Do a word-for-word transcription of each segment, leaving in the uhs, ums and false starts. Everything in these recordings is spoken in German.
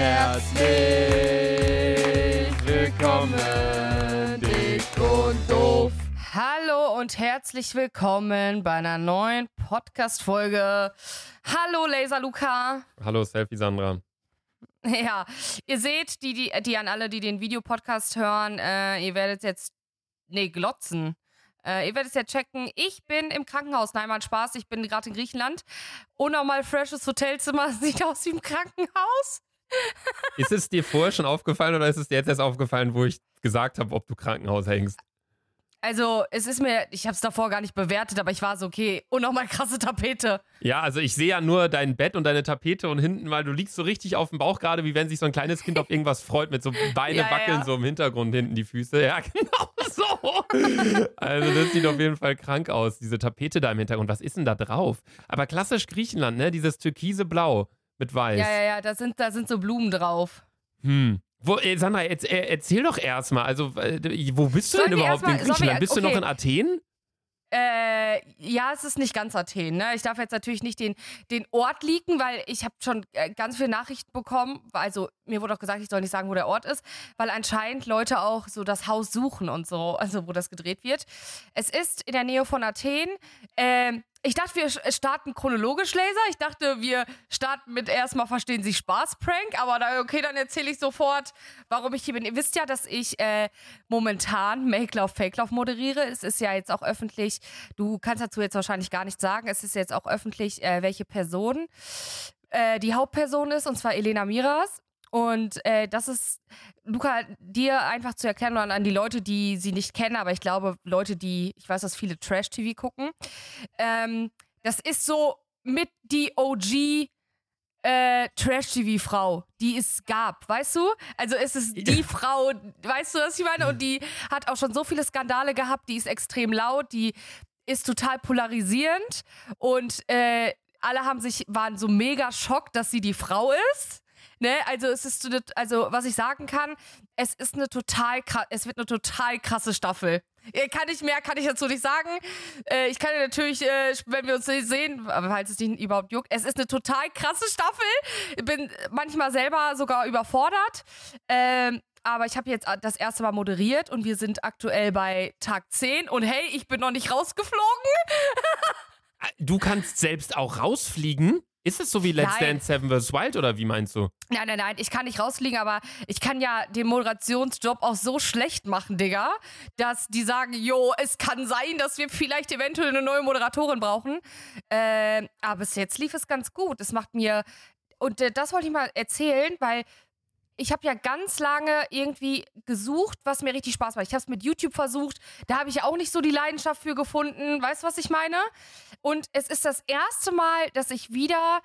Herzlich willkommen, dick und doof. Hallo und herzlich willkommen bei einer neuen Podcast-Folge. Hallo Laser Luca. Hallo Selfie Sandra. Ja, ihr seht, die, die, die an alle, die den Videopodcast hören, äh, ihr werdet jetzt, nee, glotzen. Äh, ihr werdet es ja checken, ich bin im Krankenhaus. Nein, mal Spaß, ich bin gerade in Griechenland. Unnormal freshes Hotelzimmer, sieht aus wie im Krankenhaus. Ist es dir vorher schon aufgefallen oder ist es dir jetzt erst aufgefallen, wo ich gesagt habe, ob du Krankenhaus hängst? Also, es ist mir, ich habe es davor gar nicht bewertet, aber ich war so, okay, unnormal krasse Tapete. Ja, also ich sehe ja nur dein Bett und deine Tapete und hinten, weil du liegst so richtig auf dem Bauch gerade, wie wenn sich so ein kleines Kind auf irgendwas freut, mit so Beine Ja, wackeln ja. so im Hintergrund, hinten die Füße. Ja, genau so. Also das sieht auf jeden Fall krank aus, diese Tapete da im Hintergrund. Was ist denn da drauf? Aber klassisch Griechenland, ne? Dieses türkise Blau mit Weiß. Ja, ja, ja, da sind, da sind so Blumen drauf. Hm. Wo, äh, Sandra, jetzt, äh, erzähl doch erstmal, also äh, wo bist du Sollen denn wir überhaupt erst mal- in Griechenland? sollen wir- Bist du noch okay. in Athen? Äh, ja, es ist nicht ganz Athen, ne? Ich darf jetzt natürlich nicht den, den Ort leaken, weil ich habe schon äh, ganz viele Nachrichten bekommen. Also mir wurde auch gesagt, ich soll nicht sagen, wo der Ort ist, weil anscheinend Leute auch so das Haus suchen und so, also wo das gedreht wird. Es ist in der Nähe von Athen. Ähm, ich dachte, wir starten chronologisch, Laser. Ich dachte, wir starten mit erstmal Verstehen Sie Spaß-Prank, aber da, okay, dann erzähle ich sofort, warum ich hier bin. Ihr wisst ja, dass ich äh, momentan Make Love, Fake Love moderiere. Es ist ja jetzt auch öffentlich, du kannst dazu jetzt wahrscheinlich gar nichts sagen, es ist jetzt auch öffentlich, äh, welche Person äh, die Hauptperson ist, und zwar Elena Miras. Und äh, das ist, Luca, dir einfach zu erklären und an die Leute, die sie nicht kennen, aber ich glaube, Leute, die, ich weiß, dass viele Trash-T V gucken, ähm, das ist so mit die O G äh, Trash-T V-Frau, die es gab, weißt du? Also es ist die Frau, weißt du, was ich meine? Und die hat auch schon so viele Skandale gehabt, die ist extrem laut, die ist total polarisierend und äh, alle haben sich, waren so mega schockt, dass sie die Frau ist. Ne, also es ist, also was ich sagen kann, es ist eine total, es wird eine total krasse Staffel. Kann ich mehr, kann ich dazu nicht sagen. Äh, ich kann ja natürlich, äh, wenn wir uns sehen, aber falls es dich überhaupt juckt, es ist eine total krasse Staffel. Ich bin manchmal selber sogar überfordert. Ähm, aber ich habe jetzt das erste Mal moderiert und wir sind aktuell bei Tag zehn und hey, ich bin noch nicht rausgeflogen. Du kannst selbst auch rausfliegen? Ist es so wie Let's Nein. Dance Seven versus. Wild oder wie meinst du? Nein, nein, nein, ich kann nicht rausfliegen, aber ich kann ja den Moderationsjob auch so schlecht machen, Digga, dass die sagen, jo, es kann sein, dass wir vielleicht eventuell eine neue Moderatorin brauchen. Äh, aber bis jetzt lief es ganz gut. Es macht mir, und äh, das wollte ich mal erzählen, weil ich habe ja ganz lange irgendwie gesucht, was mir richtig Spaß macht. Ich habe es mit YouTube versucht, da habe ich auch nicht so die Leidenschaft für gefunden. Weißt du, was ich meine? Und es ist das erste Mal, dass ich wieder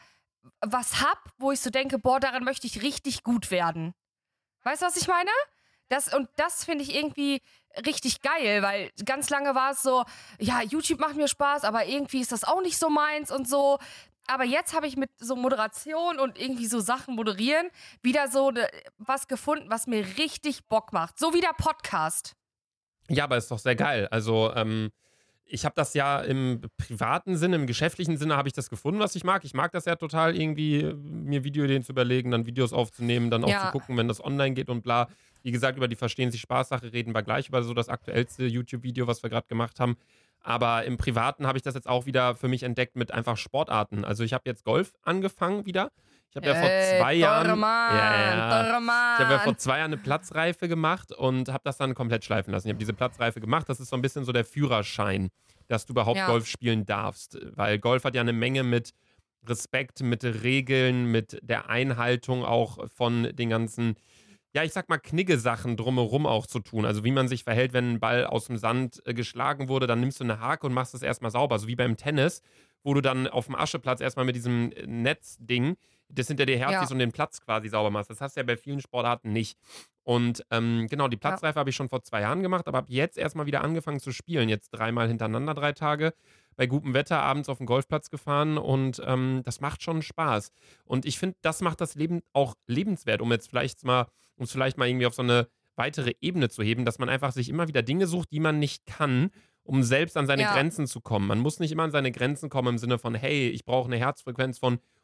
was hab, wo ich so denke, boah, daran möchte ich richtig gut werden. Weißt du, was ich meine? Das, und das finde ich irgendwie richtig geil, weil ganz lange war es so, ja, YouTube macht mir Spaß, aber irgendwie ist das auch nicht so meins und so. Aber jetzt habe ich mit so Moderation und irgendwie so Sachen moderieren wieder so ne, was gefunden, was mir richtig Bock macht. So wie der Podcast. Ja, aber ist doch sehr geil. Also, ähm, ich habe das ja im privaten Sinne, im geschäftlichen Sinne habe ich das gefunden, was ich mag. Ich mag das ja total irgendwie, mir Videoideen zu überlegen, dann Videos aufzunehmen, dann auch Ja. zu gucken, wenn das online geht und bla. Wie gesagt, über die Verstehen Sie Spaß-Sache reden wir gleich, über so das aktuellste YouTube-Video, was wir gerade gemacht haben. Aber im Privaten habe ich das jetzt auch wieder für mich entdeckt mit einfach Sportarten. Also ich habe jetzt Golf angefangen wieder. Ich habe ja vor Ey, zwei Jahren... teure Mann, ja, ja. teure Mann. Ich habe ja vor zwei Jahren eine Platzreife gemacht und habe das dann komplett schleifen lassen. Ich habe diese Platzreife gemacht. Das ist so ein bisschen so der Führerschein, dass du überhaupt Ja. Golf spielen darfst. Weil Golf hat ja eine Menge mit Respekt, mit Regeln, mit der Einhaltung auch von den ganzen, ja, ich sag mal, Knigge-Sachen drumherum auch zu tun. Also wie man sich verhält, wenn ein Ball aus dem Sand äh, geschlagen wurde, dann nimmst du eine Hake und machst es erstmal sauber. So wie beim Tennis, wo du dann auf dem Ascheplatz erstmal mit diesem Netzding das hinter dir herziehst Ja. und den Platz quasi sauber machst. Das hast du ja bei vielen Sportarten nicht. Und ähm, genau, die Platzreife habe ich schon vor zwei Jahren gemacht, aber habe jetzt erstmal wieder angefangen zu spielen. Jetzt dreimal hintereinander drei Tage. Bei gutem Wetter abends auf den Golfplatz gefahren und ähm, das macht schon Spaß. Und ich finde, das macht das Leben auch lebenswert, um jetzt vielleicht mal, um es vielleicht mal irgendwie auf so eine weitere Ebene zu heben, dass man einfach sich immer wieder Dinge sucht, die man nicht kann, um selbst an seine Ja. Grenzen zu kommen. Man muss nicht immer an seine Grenzen kommen im Sinne von, hey, ich brauche eine Herzfrequenz von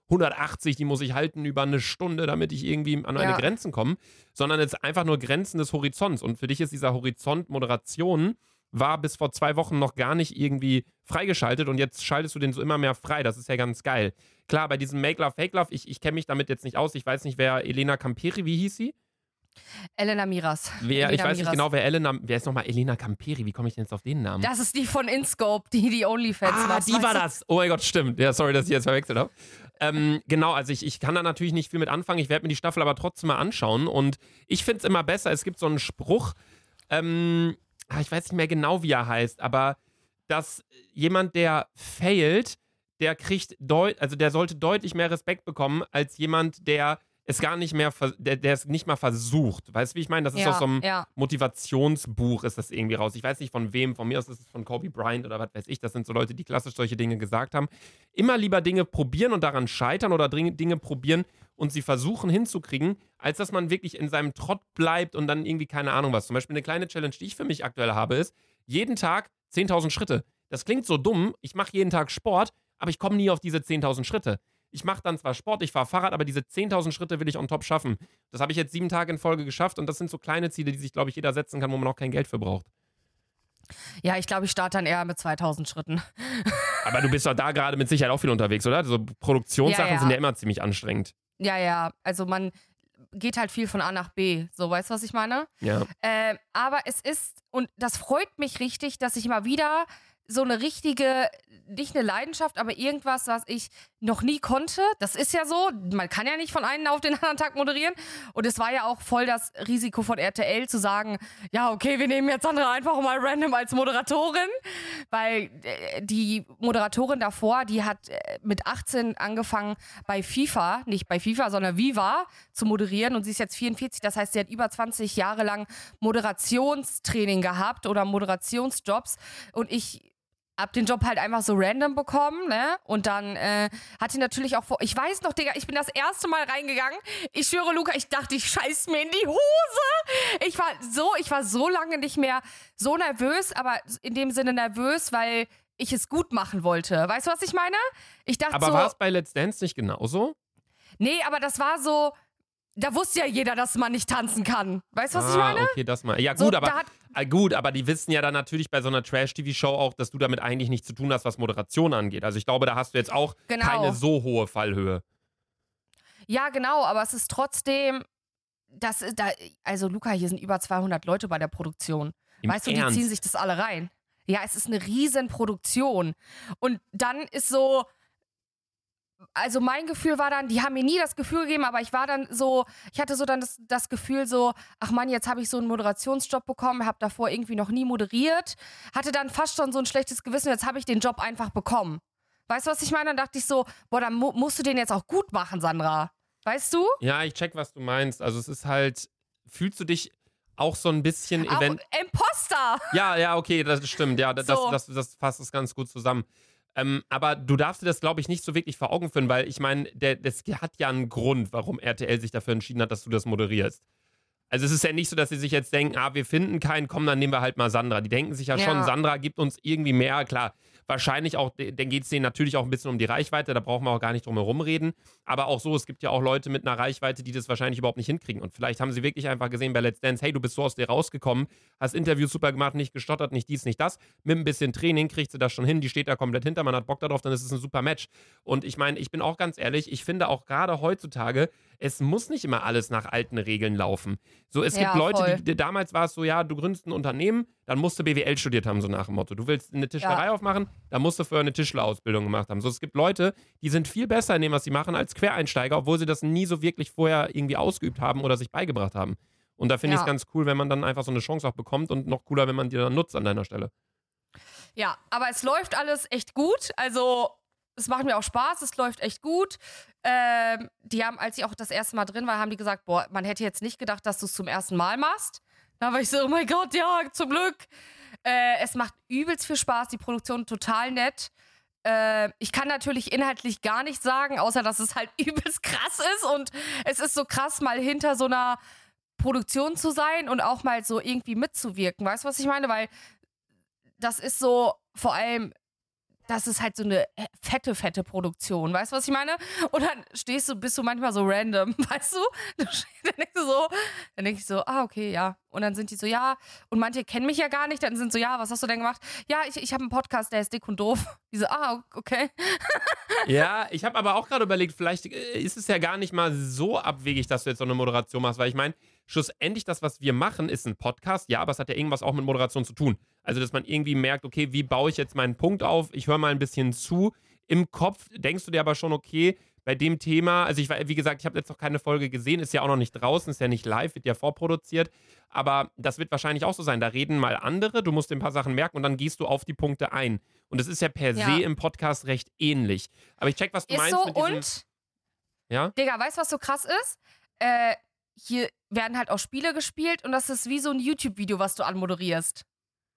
hundertachtzig, die muss ich halten über eine Stunde, damit ich irgendwie an meine Ja. Grenzen komme, sondern es ist einfach nur Grenzen des Horizonts. Und für dich ist dieser Horizont Moderation war bis vor zwei Wochen noch gar nicht irgendwie freigeschaltet und jetzt schaltest du den so immer mehr frei. Das ist ja ganz geil. Klar, bei diesem Make Love, Fake Love, ich, ich kenne mich damit jetzt nicht aus. Ich weiß nicht, wer Elena Camperi, wie hieß sie? Elena Miras. Wer, Elena ich weiß nicht Miras. genau, wer Elena, wer ist nochmal Elena Camperi? Wie komme ich denn jetzt auf den Namen? Das ist die von InScope, die die OnlyFans ah, macht. die weißt war du? das. Oh mein Gott, stimmt. Ja, sorry, dass ich jetzt verwechselt habe. Ähm, genau, also ich, ich kann da natürlich nicht viel mit anfangen. Ich werde mir die Staffel aber trotzdem mal anschauen. Und ich finde es immer besser. Es gibt so einen Spruch, ähm, ah, ich weiß nicht mehr genau, wie er heißt, aber dass jemand, der failt, der kriegt, deut also der sollte deutlich mehr Respekt bekommen, als jemand, der es gar nicht mehr, der, der es nicht mal versucht. Weißt du, wie ich meine? Das ist Ja, aus so einem ja. Motivationsbuch, ist das irgendwie raus. Ich weiß nicht von wem, von mir aus ist es von Kobe Bryant oder was weiß ich. Das sind so Leute, die klassisch solche Dinge gesagt haben. Immer lieber Dinge probieren und daran scheitern oder Dinge probieren und sie versuchen hinzukriegen, als dass man wirklich in seinem Trott bleibt und dann irgendwie keine Ahnung was. Zum Beispiel eine kleine Challenge, die ich für mich aktuell habe, ist, jeden Tag zehntausend Schritte. Das klingt so dumm, ich mache jeden Tag Sport, aber ich komme nie auf diese zehntausend Schritte. Ich mache dann zwar Sport, ich fahre Fahrrad, aber diese zehntausend Schritte will ich on top schaffen. Das habe ich jetzt sieben Tage in Folge geschafft und das sind so kleine Ziele, die sich, glaube ich, jeder setzen kann, wo man auch kein Geld für braucht. Ja, ich glaube, ich starte dann eher mit zweitausend Schritten. Aber du bist doch da gerade mit Sicherheit auch viel unterwegs, oder? So Produktionssachen Ja, ja. sind ja immer ziemlich anstrengend. Ja, ja, also man geht halt viel von A nach B. So, weißt du, was ich meine? Ja. Äh, aber es ist, und das freut mich richtig, dass ich mal wieder so eine richtige, nicht eine Leidenschaft, aber irgendwas, was ich noch nie konnte. Das ist ja so, man kann ja nicht von einem auf den anderen Tag moderieren. Und es war ja auch voll das Risiko von R T L zu sagen, ja, okay, wir nehmen jetzt Sandra einfach mal random als Moderatorin. Weil äh, die Moderatorin davor, die hat äh, mit achtzehn angefangen bei FIFA, nicht bei FIFA, sondern Viva zu moderieren. Und sie ist jetzt vierundvierzig, das heißt, sie hat über zwanzig Jahre lang Moderationstraining gehabt oder Moderationsjobs. Und ich hab den Job halt einfach so random bekommen, ne? Und dann äh, hatte natürlich auch vor. Ich weiß noch, Digga, ich bin das erste Mal reingegangen. Ich schwöre, Luca, ich dachte, ich scheiß mir in die Hose. Ich war so, ich war so lange nicht mehr so nervös, aber in dem Sinne nervös, weil ich es gut machen wollte. Weißt du, was ich meine? Ich dachte Aber so. war es bei Let's Dance nicht genauso? Nee, aber das war so. Da wusste ja jeder, dass man nicht tanzen kann. Weißt du, was ah, ich meine? okay, das mal. Ja, gut, So, aber. da hat- Ah, gut, aber die wissen ja dann natürlich bei so einer Trash-T V-Show auch, dass du damit eigentlich nichts zu tun hast, was Moderation angeht. Also ich glaube, da hast du jetzt auch Genau. keine so hohe Fallhöhe. Ja, genau, aber es ist trotzdem. Das ist da, also Luca, hier sind über zweihundert Leute bei der Produktion. Im Weißt du, die Ernst? ziehen sich das alle rein. Ja, es ist eine riesen Produktion. Und dann ist so, also mein Gefühl war dann, die haben mir nie das Gefühl gegeben, aber ich war dann so, ich hatte so dann das, das Gefühl so, ach Mann, jetzt habe ich so einen Moderationsjob bekommen, habe davor irgendwie noch nie moderiert, hatte dann fast schon so ein schlechtes Gewissen, jetzt habe ich den Job einfach bekommen. Weißt du, was ich meine? Dann dachte ich so, boah, dann mu musst du den jetzt auch gut machen, Sandra. Weißt du? Ja, ich check, was du meinst. Also es ist halt, fühlst du dich auch so ein bisschen Auch event... Imposter! Ja, ja, okay, das stimmt. Ja, das, So. das, das, das fasst es ganz gut zusammen. Ähm, aber du darfst dir das, glaube ich, nicht so wirklich vor Augen führen, weil ich meine, das hat ja einen Grund, warum R T L sich dafür entschieden hat, dass du das moderierst. Also es ist ja nicht so, dass sie sich jetzt denken, ah, wir finden keinen, komm, dann nehmen wir halt mal Sandra. Die denken sich ja, Ja. schon, Sandra gibt uns irgendwie mehr, klar. Wahrscheinlich auch, dann geht es denen natürlich auch ein bisschen um die Reichweite, da brauchen wir auch gar nicht drum herum reden. Aber auch so, es gibt ja auch Leute mit einer Reichweite, die das wahrscheinlich überhaupt nicht hinkriegen. Und vielleicht haben sie wirklich einfach gesehen bei Let's Dance, hey, du bist so aus dir rausgekommen, hast Interviews super gemacht, nicht gestottert, nicht dies, nicht das. Mit ein bisschen Training kriegt sie das schon hin, die steht da komplett hinter, man hat Bock darauf, dann ist es ein super Match. Und ich meine, ich bin auch ganz ehrlich, ich finde auch gerade heutzutage, es muss nicht immer alles nach alten Regeln laufen. So, es gibt Ja, Leute, voll. die, die, damals war es so, ja, du gründest ein Unternehmen, dann musst du B W L studiert haben, so nach dem Motto. Du willst eine Tischlerei Ja. aufmachen, dann musst du vorher eine Tischlerausbildung gemacht haben. So, es gibt Leute, die sind viel besser in dem, was sie machen, als Quereinsteiger, obwohl sie das nie so wirklich vorher irgendwie ausgeübt haben oder sich beigebracht haben. Und da finde ich es Ja. ganz cool, wenn man dann einfach so eine Chance auch bekommt und noch cooler, wenn man die dann nutzt an deiner Stelle. Ja, aber es läuft alles echt gut. Also, es macht mir auch Spaß, es läuft echt gut. Ähm, die haben, als ich auch das erste Mal drin war, haben die gesagt, boah, man hätte jetzt nicht gedacht, dass du es zum ersten Mal machst. Da war ich so, oh mein Gott, ja, zum Glück. Äh, es macht übelst viel Spaß, die Produktion total nett. Äh, ich kann natürlich inhaltlich gar nichts sagen, außer dass es halt übelst krass ist. Und es ist so krass, mal hinter so einer Produktion zu sein und auch mal so irgendwie mitzuwirken. Weißt du, was ich meine? Weil das ist so, vor allem das ist halt so eine fette, fette Produktion. Weißt du, was ich meine? Und dann stehst du, bist du manchmal so random, weißt du? Dann denkst du so, dann denk ich so, ah, okay, ja. Und dann sind die so, ja. Und manche kennen mich ja gar nicht. Dann sind so, ja, was hast du denn gemacht? Ja, ich, ich habe einen Podcast, der ist dick und doof. Die so, ah, okay. Ja, ich habe aber auch gerade überlegt, vielleicht ist es ja gar nicht mal so abwegig, dass du jetzt so eine Moderation machst, weil ich meine, schlussendlich das, was wir machen, ist ein Podcast, ja, aber es hat ja irgendwas auch mit Moderation zu tun. Also, dass man irgendwie merkt, okay, wie baue ich jetzt meinen Punkt auf? Ich höre mal ein bisschen zu. Im Kopf denkst du dir aber schon, okay, bei dem Thema, also ich war, wie gesagt, ich habe jetzt noch keine Folge gesehen, ist ja auch noch nicht draußen, ist ja nicht live, wird ja vorproduziert, aber das wird wahrscheinlich auch so sein. Da reden mal andere, du musst dir ein paar Sachen merken und dann gehst du auf die Punkte ein. Und das ist ja per Ja. se im Podcast recht ähnlich. Aber ich check, was du Ist meinst so mit diesem... und, Ja? Digga, weißt du, was so krass ist? Äh, hier werden halt auch Spiele gespielt und das ist wie so ein YouTube-Video, was du anmoderierst.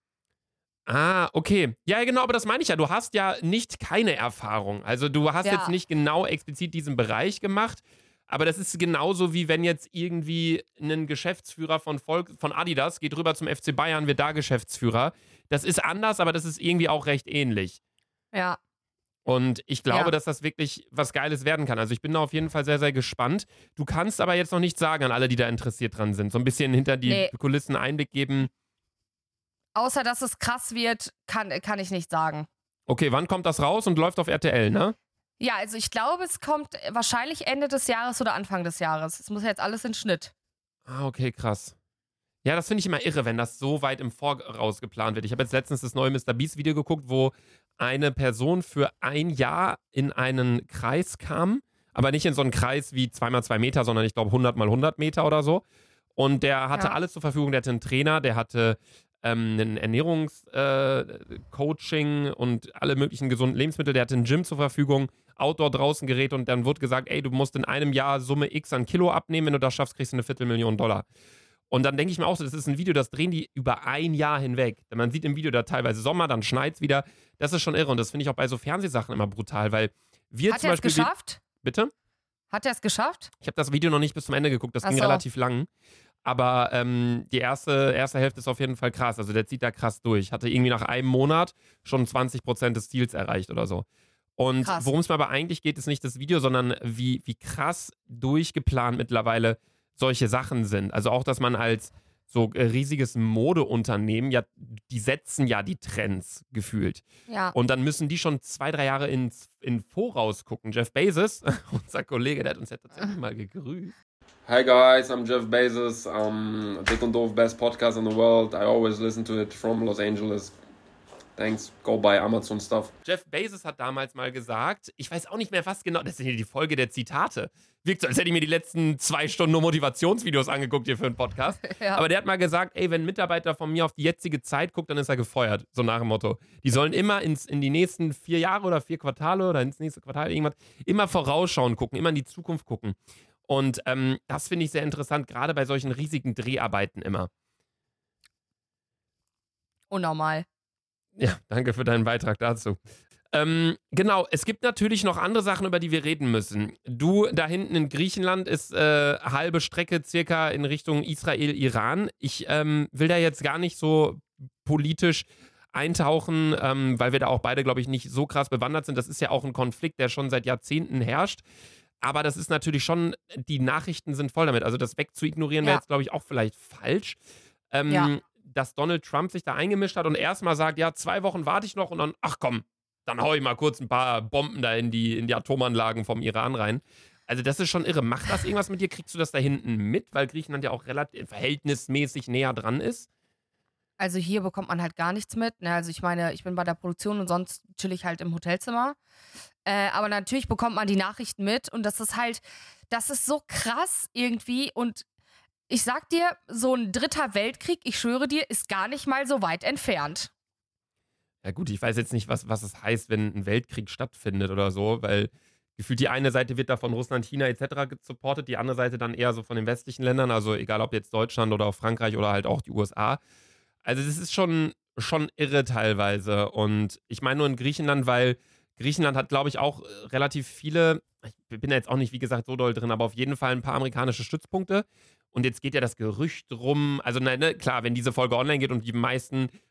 Ah, okay. Ja, genau, aber das meine ich ja. Du hast ja nicht keine Erfahrung. Also du hast Ja. jetzt nicht genau explizit diesen Bereich gemacht, aber das ist genauso wie wenn jetzt irgendwie ein Geschäftsführer von, Volk, von Adidas geht rüber zum F C Bayern, wird da Geschäftsführer. Das ist anders, aber das ist irgendwie auch recht ähnlich. Ja. Und ich glaube, Ja. dass das wirklich was Geiles werden kann. Also ich bin da auf jeden Fall sehr, sehr gespannt. Du kannst aber jetzt noch nichts sagen an alle, die da interessiert dran sind. So ein bisschen hinter die Nee. Kulissen Einblick geben. Außer, dass es krass wird, kann, kann ich nicht sagen. Okay, wann kommt das raus und läuft auf R T L, ne? Ja, also ich glaube, es kommt wahrscheinlich Ende des Jahres oder Anfang des Jahres. Es muss ja jetzt alles in Schnitt. Ah, okay, krass. Ja, das finde ich immer irre, wenn das so weit im Voraus geplant wird. Ich habe jetzt letztens das neue Mister Beast Video geguckt, wo eine Person für ein Jahr in einen Kreis kam, aber nicht in so einen Kreis wie zwei mal zwei Meter, sondern ich glaube hundert mal hundert Meter oder so. Und der hatte Ja. alles zur Verfügung. Der hatte einen Trainer, der hatte ähm, ein Ernährungscoaching äh, und alle möglichen gesunden Lebensmittel. Der hatte ein Gym zur Verfügung, Outdoor draußen Gerät und dann wurde gesagt, ey, du musst in einem Jahr Summe X an Kilo abnehmen, wenn du das schaffst, kriegst du eine Viertelmillion Dollar. Und dann denke ich mir auch so, das ist ein Video, das drehen die über ein Jahr hinweg. Denn man sieht im Video da teilweise Sommer, dann schneit es wieder. Das ist schon irre und das finde ich auch bei so Fernsehsachen immer brutal, weil wir Hat zum er es Beispiel... geschafft? Bitte? Hat er es geschafft? Ich habe das Video noch nicht bis zum Ende geguckt, das Ach ging so. relativ lang. Aber ähm, die erste, erste Hälfte ist auf jeden Fall krass. Also der zieht da krass durch. Hatte irgendwie nach einem Monat schon zwanzig Prozent des Ziels erreicht oder so. Und Krass. worum es mir aber eigentlich geht, ist nicht das Video, sondern wie, wie krass durchgeplant mittlerweile solche Sachen sind. Also auch, dass man als so äh, riesiges Modeunternehmen, ja, die setzen ja die Trends gefühlt. Ja. Und dann müssen die schon zwei, drei Jahre ins, in Voraus gucken. Jeff Bezos, unser Kollege, der hat uns ja tatsächlich mal gegrüßt. Hi guys, I'm Jeff Bezos. Um, Dick und Doof, best podcast in the world. I always listen to it from Los Angeles. Thanks. Go buy Amazon stuff. Jeff Bezos hat damals mal gesagt, ich weiß auch nicht mehr was genau, das ist hier die Folge der Zitate. Wirkt so, als hätte ich mir die letzten zwei Stunden nur Motivationsvideos angeguckt hier für einen Podcast. Ja. Aber der hat mal gesagt, ey, wenn ein Mitarbeiter von mir auf die jetzige Zeit guckt, dann ist er gefeuert. So nach dem Motto. Die sollen immer ins, in die nächsten vier Jahre oder vier Quartale oder ins nächste Quartal irgendwas, immer vorausschauen gucken, immer in die Zukunft gucken. Und ähm, das finde ich sehr interessant, gerade bei solchen riesigen Dreharbeiten immer. Unnormal. Ja, danke für deinen Beitrag dazu. Ähm, genau, es gibt natürlich noch andere Sachen, über die wir reden müssen. Du, da hinten in Griechenland ist äh, halbe Strecke circa in Richtung Israel-Iran. Ich ähm, will da jetzt gar nicht so politisch eintauchen, ähm, weil wir da auch beide, glaube ich, nicht so krass bewandert sind. Das ist ja auch ein Konflikt, der schon seit Jahrzehnten herrscht. Aber das ist natürlich schon, die Nachrichten sind voll damit. Also das wegzuignorieren wäre Ja. jetzt, glaube ich, auch vielleicht falsch. Ähm, Ja. Dass Donald Trump sich da eingemischt hat und erstmal sagt, ja, zwei Wochen warte ich noch und dann, ach komm, dann hau ich mal kurz ein paar Bomben da in die, in die Atomanlagen vom Iran rein. Also das ist schon irre. Macht das irgendwas mit dir? Kriegst du das da hinten mit? Weil Griechenland ja auch relativ verhältnismäßig näher dran ist. Also hier bekommt man halt gar nichts mit. Ne? Also ich meine, ich bin bei der Produktion und sonst chill ich halt im Hotelzimmer. Äh, aber natürlich bekommt man die Nachrichten mit und das ist halt, das ist so krass irgendwie und ich sag dir, so ein dritter Weltkrieg, ich schwöre dir, ist gar nicht mal so weit entfernt. Ja gut, ich weiß jetzt nicht, was, was es heißt, wenn ein Weltkrieg stattfindet oder so, weil gefühlt die eine Seite wird da von Russland, China et cetera supportet, die andere Seite dann eher so von den westlichen Ländern, also egal ob jetzt Deutschland oder auch Frankreich oder halt auch die U S A. Also das ist schon, schon irre teilweise und ich meine nur in Griechenland, weil Griechenland hat, glaube ich, auch relativ viele, ich bin da jetzt auch nicht, wie gesagt, so doll drin, aber auf jeden Fall ein paar amerikanische Stützpunkte. Und jetzt geht ja das Gerücht rum, also ne, ne, klar, wenn diese Folge online geht und die meisten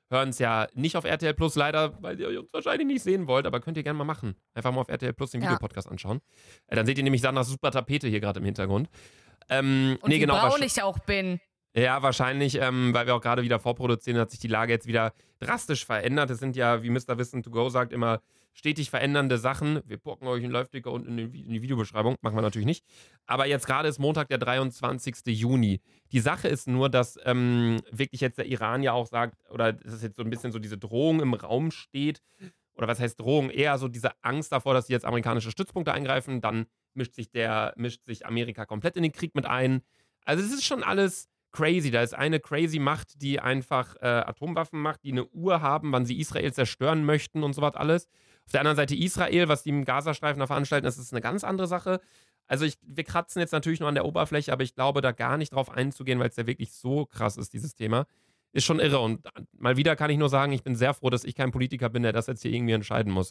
hören es ja nicht auf R T L Plus leider, weil ihr uns wahrscheinlich nicht sehen wollt, aber könnt ihr gerne mal machen. Einfach mal auf R T L Plus den Ja. Videopodcast anschauen. Äh, dann seht ihr nämlich Sandras super Tapete hier gerade im Hintergrund. Ähm, Und nee, wie genau. braun wahrsch- ich auch bin. Ja, wahrscheinlich, ähm, weil wir auch gerade wieder vorproduzieren, hat sich die Lage jetzt wieder drastisch verändert. Es sind ja, wie Mister Wissen to go sagt, immer stetig verändernde Sachen. Wir packen euch einen Live-Ticker unten in die, in die Videobeschreibung. Machen wir natürlich nicht. Aber jetzt gerade ist Montag, der dreiundzwanzigste Juni. Die Sache ist nur, dass ähm, wirklich jetzt der Iran ja auch sagt, oder dass jetzt so ein bisschen so diese Drohung im Raum steht. Oder was heißt Drohung? Eher so diese Angst davor, dass sie jetzt amerikanische Stützpunkte eingreifen. Dann mischt sich, der, mischt sich Amerika komplett in den Krieg mit ein. Also es ist schon alles crazy. Da ist eine crazy Macht, die einfach äh, Atomwaffen macht, die eine Uhr haben, wann sie Israel zerstören möchten und sowas alles. Auf der anderen Seite Israel, was die im Gazastreifen da veranstalten, das ist eine ganz andere Sache. Also ich, wir kratzen jetzt natürlich nur an der Oberfläche, aber ich glaube, da gar nicht drauf einzugehen, weil es ja wirklich so krass ist, dieses Thema, ist schon irre. Und mal wieder kann ich nur sagen, ich bin sehr froh, dass ich kein Politiker bin, der das jetzt hier irgendwie entscheiden muss.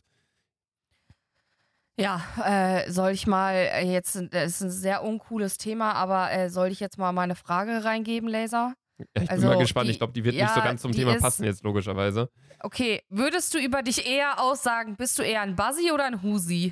Ja, äh, soll ich mal äh, jetzt, das ist ein sehr uncooles Thema, aber äh, soll ich jetzt mal meine Frage reingeben, Laser? Ich Also, bin mal gespannt. die- Ich glaube, die wird ja, nicht so ganz zum die Thema ist- passen jetzt, logischerweise. Okay, würdest du über dich eher aussagen, bist du eher ein Buzzy oder ein Husi?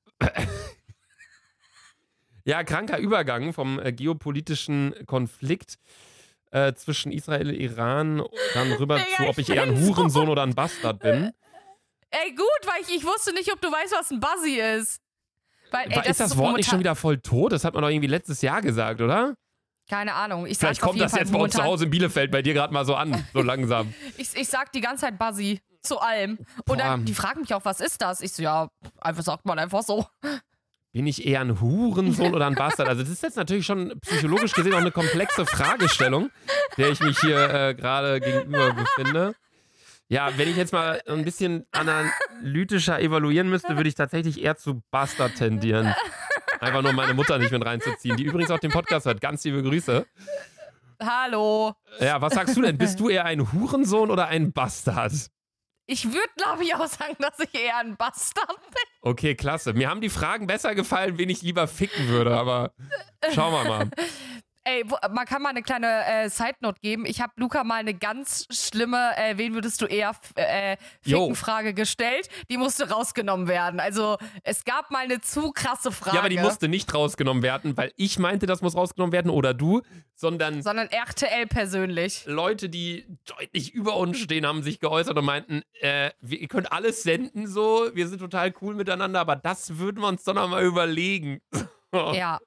Ja, kranker Übergang vom äh, geopolitischen Konflikt äh, zwischen Israel und Iran dann rüber Digga, zu, ob ich ich eher ein bin so- Hurensohn oder ein Bastard bin. Ey, gut, weil ich, ich wusste nicht, ob du weißt, was ein Buzzy ist. Weil, ey, War, ist das so Wort nicht schon momentan- wieder voll tot? Das hat man doch irgendwie letztes Jahr gesagt, oder? Keine Ahnung. Ich Vielleicht sag's auf kommt jeden das Fall jetzt bei uns zu momentan- Hause in Bielefeld bei dir gerade mal so an, so langsam. Ich, ich sag die ganze Zeit Buzzy zu allem. Und dann, Boah. die fragen mich auch, was ist das? Ich so, ja, einfach sagt man einfach so. Bin ich eher ein Hurensohn oder ein Bastard? Also das ist jetzt natürlich schon psychologisch gesehen auch eine komplexe Fragestellung, der ich mich hier äh, gerade gegenüber befinde. Ja, wenn ich jetzt mal ein bisschen analytischer evaluieren müsste, würde ich tatsächlich eher zu Bastard tendieren. Einfach nur meine Mutter nicht mit reinzuziehen, die übrigens auch den Podcast hört. Ganz liebe Grüße. Hallo. Ja, was sagst du denn? Bist du eher ein Hurensohn oder ein Bastard? Ich würde, glaube ich, auch sagen, dass ich eher ein Bastard bin. Okay, klasse. Mir haben die Fragen besser gefallen, wen ich lieber ficken würde, aber schauen wir mal. Ey, wo, man kann mal eine kleine äh, Side-Note geben. Ich habe Luca mal eine ganz schlimme, äh, wen würdest du eher f- äh, Jo. ficken Frage gestellt. Die musste rausgenommen werden. Also es gab mal eine zu krasse Frage. Ja, aber die musste nicht rausgenommen werden, weil ich meinte, das muss rausgenommen werden oder du, sondern Sondern R T L persönlich. Leute, die deutlich über uns stehen, haben sich geäußert und meinten, äh, wir, ihr könnt alles senden so, wir sind total cool miteinander, aber das würden wir uns doch noch mal überlegen. Ja.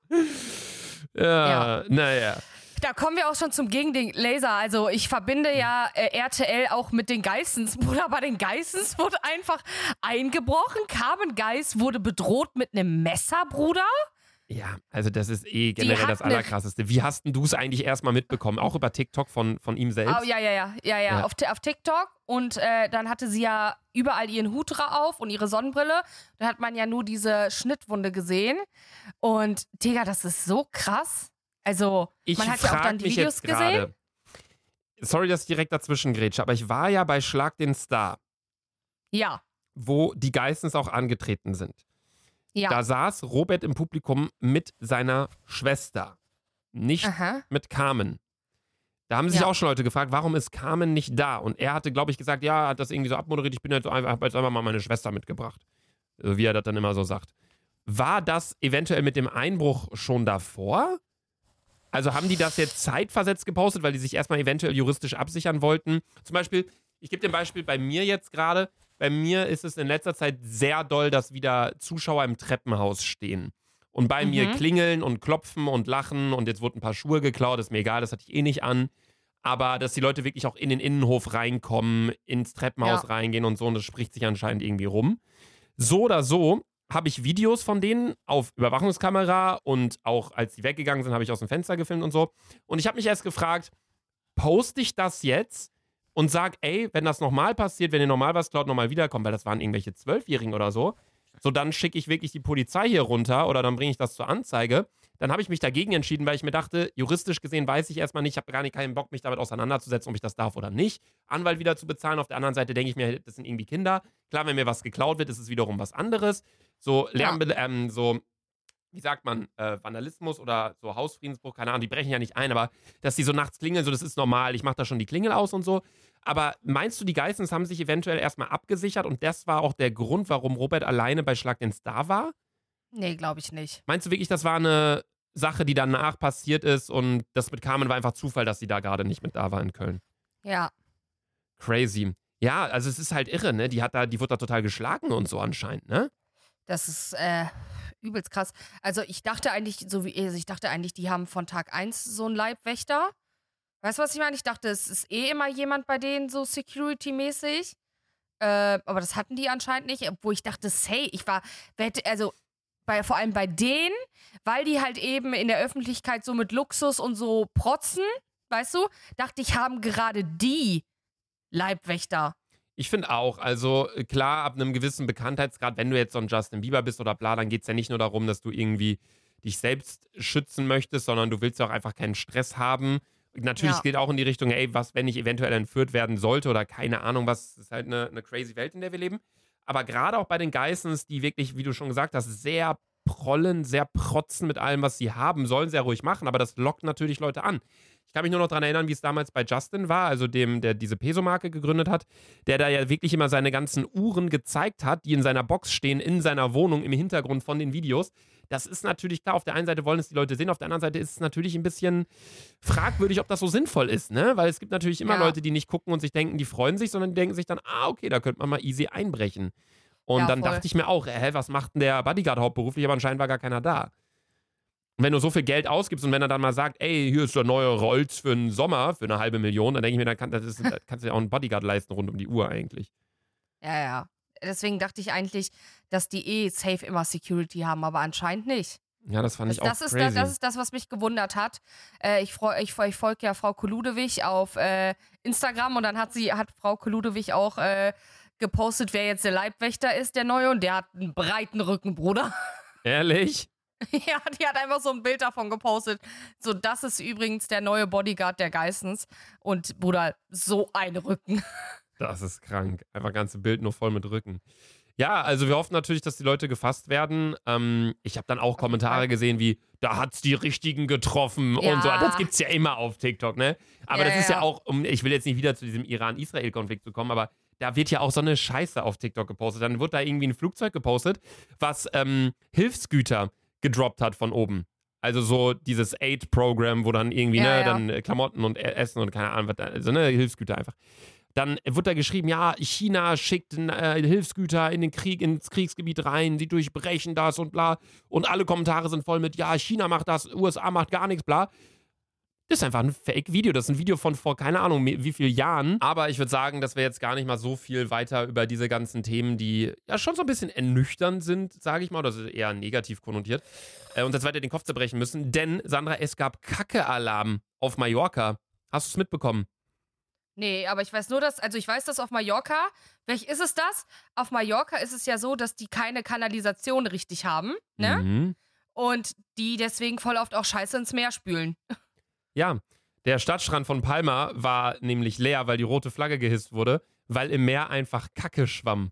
Ja, naja. Da kommen wir auch schon zum Gegending Laser. Also ich verbinde ja äh, R T L auch mit den Geissens. Bruder, bei den Geissens wurde einfach eingebrochen. Carmen Geiss wurde bedroht mit einem Messer, Bruder. Ja, also das ist eh generell hat das ne- Allerkrasseste. Wie hast denn du es eigentlich erstmal mitbekommen? Auch über TikTok von, von ihm selbst? Oh, ja, ja, ja, ja, ja, Ja. Auf, Ti- auf TikTok. Und äh, dann hatte sie ja überall ihren Hut dra- auf und ihre Sonnenbrille. Da hat man ja nur diese Schnittwunde gesehen. Und, Digga, das ist so krass. Also, Ich man hat ja auch frag dann die mich Videos jetzt gerade. gesehen. Sorry, dass ich direkt dazwischen grätsche, aber ich war ja bei Schlag den Star, Ja, wo die Geissens auch angetreten sind. ja. Da saß Robert im Publikum mit seiner Schwester, nicht Aha. mit Carmen. Da haben sich Ja. auch schon Leute gefragt, warum ist Carmen nicht da? Und er hatte, glaube ich, gesagt, ja, hat das irgendwie so abmoderiert, ich bin jetzt so einfach, habe jetzt einfach mal meine Schwester mitgebracht. So wie er das dann immer so sagt. War das eventuell mit dem Einbruch schon davor? Also haben die das jetzt zeitversetzt gepostet, weil die sich erstmal eventuell juristisch absichern wollten? Zum Beispiel, ich gebe dir ein Beispiel bei mir jetzt gerade. Bei mir ist es in letzter Zeit sehr doll, dass wieder Zuschauer im Treppenhaus stehen. Und bei Mhm. mir klingeln und klopfen und lachen und jetzt wurden ein paar Schuhe geklaut, ist mir egal, das hatte ich eh nicht an. Aber dass die Leute wirklich auch in den Innenhof reinkommen, ins Treppenhaus Ja. reingehen und so, und das spricht sich anscheinend irgendwie rum. So oder so habe ich Videos von denen auf Überwachungskamera und auch als die weggegangen sind, habe ich aus dem Fenster gefilmt und so. Und ich habe mich erst gefragt, poste ich das jetzt und sag, ey, wenn das nochmal passiert, wenn ihr nochmal was klaut, nochmal wiederkommt, weil das waren irgendwelche Zwölfjährigen oder so, so dann schicke ich wirklich die Polizei hier runter oder dann bringe ich das zur Anzeige. Dann habe ich mich dagegen entschieden, weil ich mir dachte, juristisch gesehen weiß ich erstmal nicht, ich habe gar nicht keinen Bock, mich damit auseinanderzusetzen, ob ich das darf oder nicht. Anwalt wieder zu bezahlen. Auf der anderen Seite denke ich mir, das sind irgendwie Kinder. Klar, wenn mir was geklaut wird, ist es wiederum was anderes. So, Lärm, ähm, so wie sagt man, äh, Vandalismus oder so Hausfriedensbruch, keine Ahnung, die brechen ja nicht ein, aber dass die so nachts klingeln, so das ist normal, ich mache da schon die Klingel aus und so. Aber meinst du, die Geissens haben sich eventuell erstmal abgesichert und das war auch der Grund, warum Robert alleine bei Schlag den Star war? Nee, glaube ich nicht. Meinst du wirklich, das war eine Sache, die danach passiert ist und das mit Carmen war einfach Zufall, dass sie da gerade nicht mit da war in Köln? Ja. Crazy. Ja, also es ist halt irre, ne? Die hat da, die wurde da total geschlagen und so anscheinend, ne? Das ist äh, übelst krass. Also ich dachte eigentlich, so wie also ich dachte eigentlich, die haben von Tag eins so einen Leibwächter. Weißt du, was ich meine? Ich dachte, es ist eh immer jemand bei denen so Security-mäßig. Äh, aber das hatten die anscheinend nicht, obwohl ich dachte, hey, ich war, also bei, vor allem bei denen, weil die halt eben in der Öffentlichkeit so mit Luxus und so protzen, weißt du, dachte ich, haben gerade die Leibwächter. Ich finde auch, also klar, ab einem gewissen Bekanntheitsgrad, wenn du jetzt so ein Justin Bieber bist oder bla, dann geht es ja nicht nur darum, dass du irgendwie dich selbst schützen möchtest, sondern du willst ja auch einfach keinen Stress haben. Natürlich Ja. geht auch in die Richtung, ey, was, wenn ich eventuell entführt werden sollte oder keine Ahnung, was, das ist halt eine, eine crazy Welt, in der wir leben. Aber gerade auch bei den Geissens, die wirklich, wie du schon gesagt hast, sehr prollen, sehr protzen mit allem, was sie haben, sollen sehr ruhig machen, aber das lockt natürlich Leute an. Ich kann mich nur noch daran erinnern, wie es damals bei Justin war, also dem, der diese Peso-Marke gegründet hat, der da ja wirklich immer seine ganzen Uhren gezeigt hat, die in seiner Box stehen, in seiner Wohnung, im Hintergrund von den Videos. Das ist natürlich klar, auf der einen Seite wollen es die Leute sehen, auf der anderen Seite ist es natürlich ein bisschen fragwürdig, ob das so sinnvoll ist, ne? Weil es gibt natürlich immer Ja. Leute, die nicht gucken und sich denken, die freuen sich, sondern die denken sich dann, ah, okay, da könnte man mal easy einbrechen. Und Ja, dann voll. dachte ich mir auch, hä, was macht denn der Bodyguard hauptberuflich? Aber anscheinend war gar keiner da. Und wenn du so viel Geld ausgibst und wenn er dann mal sagt, ey, hier ist der neue Rolls für einen Sommer, für eine halbe Million, dann denke ich mir, dann kann, das ist, da kannst du ja auch einen Bodyguard leisten rund um die Uhr eigentlich. Ja, ja. Deswegen dachte ich eigentlich, dass die eh safe immer Security haben, aber anscheinend nicht. Ja, das fand ich auch Das ist, crazy. das, das ist das, was mich gewundert hat. Äh, ich freu, ich, ich folge ja Frau Koludewig auf äh, Instagram und dann hat sie, hat Frau Koludewig auch äh, gepostet, wer jetzt der Leibwächter ist, der neue, und der hat einen breiten Rücken, Bruder. Ehrlich? Ja, die hat einfach so ein Bild davon gepostet. So, das ist übrigens der neue Bodyguard der Geissens. Und Bruder, so ein Rücken. Das ist krank. Einfach ganze Bild nur voll mit Rücken. Ja, also wir hoffen natürlich, dass die Leute gefasst werden. Ähm, ich habe dann auch Kommentare gesehen wie, da hat's die Richtigen getroffen Ja. und so. Das gibt's ja immer auf TikTok, ne? Aber Ja, das ist ja ja. auch, um, ich will jetzt nicht wieder zu diesem Iran-Israel-Konflikt zu kommen, aber da wird ja auch so eine Scheiße auf TikTok gepostet. Dann wird da irgendwie ein Flugzeug gepostet, was ähm, Hilfsgüter gedroppt hat von oben. Also so dieses Aid-Programm, wo dann irgendwie, Ja, ne, ja. dann äh, Klamotten und äh, Essen und keine Ahnung, was da, also ne, Hilfsgüter einfach. Dann wird da geschrieben, ja, China schickt äh, Hilfsgüter in den Krieg, ins Kriegsgebiet rein, die durchbrechen das und bla. Und alle Kommentare sind voll mit, ja, China macht das, U S A macht gar nichts, bla. Das ist einfach ein Fake-Video. Das ist ein Video von vor keine Ahnung wie vielen Jahren. Aber ich würde sagen, dass wir jetzt gar nicht mal so viel weiter über diese ganzen Themen, die ja schon so ein bisschen ernüchternd sind, sage ich mal, oder eher negativ konnotiert, äh, uns jetzt weiter den Kopf zerbrechen müssen. Denn, Sandra, es gab Kacke-Alarm auf Mallorca. Hast du es mitbekommen? Nee, aber ich weiß nur, dass, also ich weiß, dass auf Mallorca, welch ist es das? Auf Mallorca ist es ja so, dass die keine Kanalisation richtig haben, ne? Mhm. Und die deswegen voll oft auch Scheiße ins Meer spülen. Ja, der Stadtstrand von Palma war nämlich leer, weil die rote Flagge gehisst wurde, weil im Meer einfach Kacke schwamm.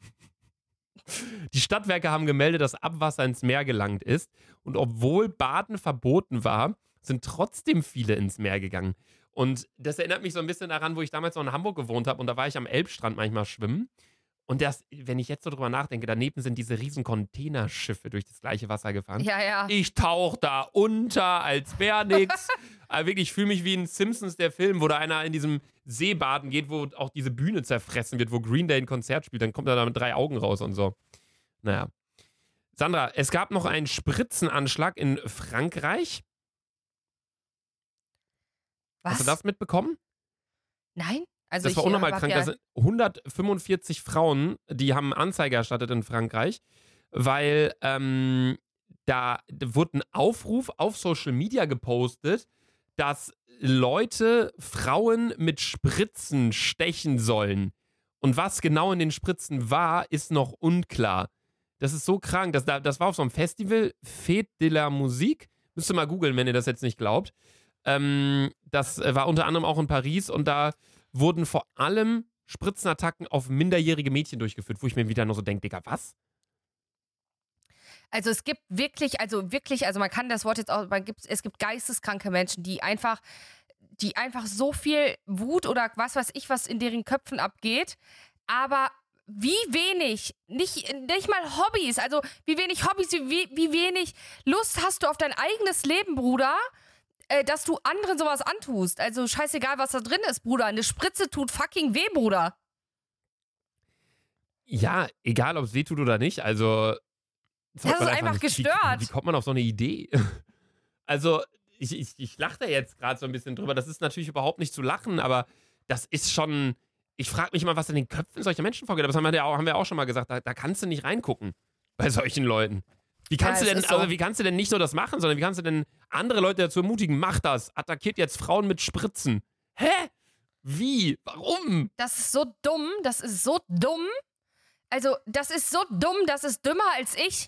Die Stadtwerke haben gemeldet, dass Abwasser ins Meer gelangt ist. Und obwohl Baden verboten war, sind trotzdem viele ins Meer gegangen. Und das erinnert mich so ein bisschen daran, wo ich damals noch in Hamburg gewohnt habe und da war ich am Elbstrand manchmal schwimmen. Und das, wenn ich jetzt so drüber nachdenke, daneben sind diese riesen Containerschiffe durch das gleiche Wasser gefahren. Ja, ja. Ich tauche da unter, als wäre nix. Aber wirklich, ich fühle mich wie in Simpsons, der Film, wo da einer in diesem See baden geht, wo auch diese Bühne zerfressen wird, wo Green Day ein Konzert spielt. Dann kommt er da mit drei Augen raus und so. Naja. Sandra, es gab noch einen Spritzenanschlag in Frankreich. Was? Hast du das mitbekommen? Nein? Also Das war ich, unnormal hab krank. ja, Da sind hundertfünfundvierzig Frauen, die haben Anzeige erstattet in Frankreich, weil ähm, da wurde ein Aufruf auf Social Media gepostet, dass Leute Frauen mit Spritzen stechen sollen. Und was genau in den Spritzen war, ist noch unklar. Das ist so krank. Das, das war auf so einem Festival, Fête de la Musique. Müsst ihr mal googeln, wenn ihr das jetzt nicht glaubt. Ähm, das war unter anderem auch in Paris und da wurden vor allem Spritzenattacken auf minderjährige Mädchen durchgeführt, wo ich mir wieder nur so denke, Digga, was? Also es gibt wirklich, also wirklich, also man kann das Wort jetzt auch, man gibt, es gibt geisteskranke Menschen, die einfach, die einfach so viel Wut oder was weiß ich, was in deren Köpfen abgeht, aber wie wenig, nicht, nicht mal Hobbys, also wie wenig Hobbys, wie, wie wenig Lust hast du auf dein eigenes Leben, Bruder, äh, dass du anderen sowas antust. Also scheißegal, was da drin ist, Bruder. Eine Spritze tut fucking weh, Bruder. Ja, egal, ob es weh tut oder nicht, also das ist einfach gestört. Wie, wie kommt man auf so eine Idee? Also, ich, ich, ich lache da jetzt gerade so ein bisschen drüber. Das ist natürlich überhaupt nicht zu lachen, aber das ist schon. Ich frage mich mal, was in den Köpfen solcher Menschen vorgeht. Aber das haben wir, ja auch, haben wir auch schon mal gesagt. Da, da kannst du nicht reingucken bei solchen Leuten. Wie kannst, ja, du denn, so. also, wie kannst du denn nicht nur das machen, sondern wie kannst du denn andere Leute dazu ermutigen? Mach das. Attackiert jetzt Frauen mit Spritzen. Hä? Wie? Warum? Das ist so dumm. Das ist so dumm. Also, das ist so dumm. Das ist dümmer als ich.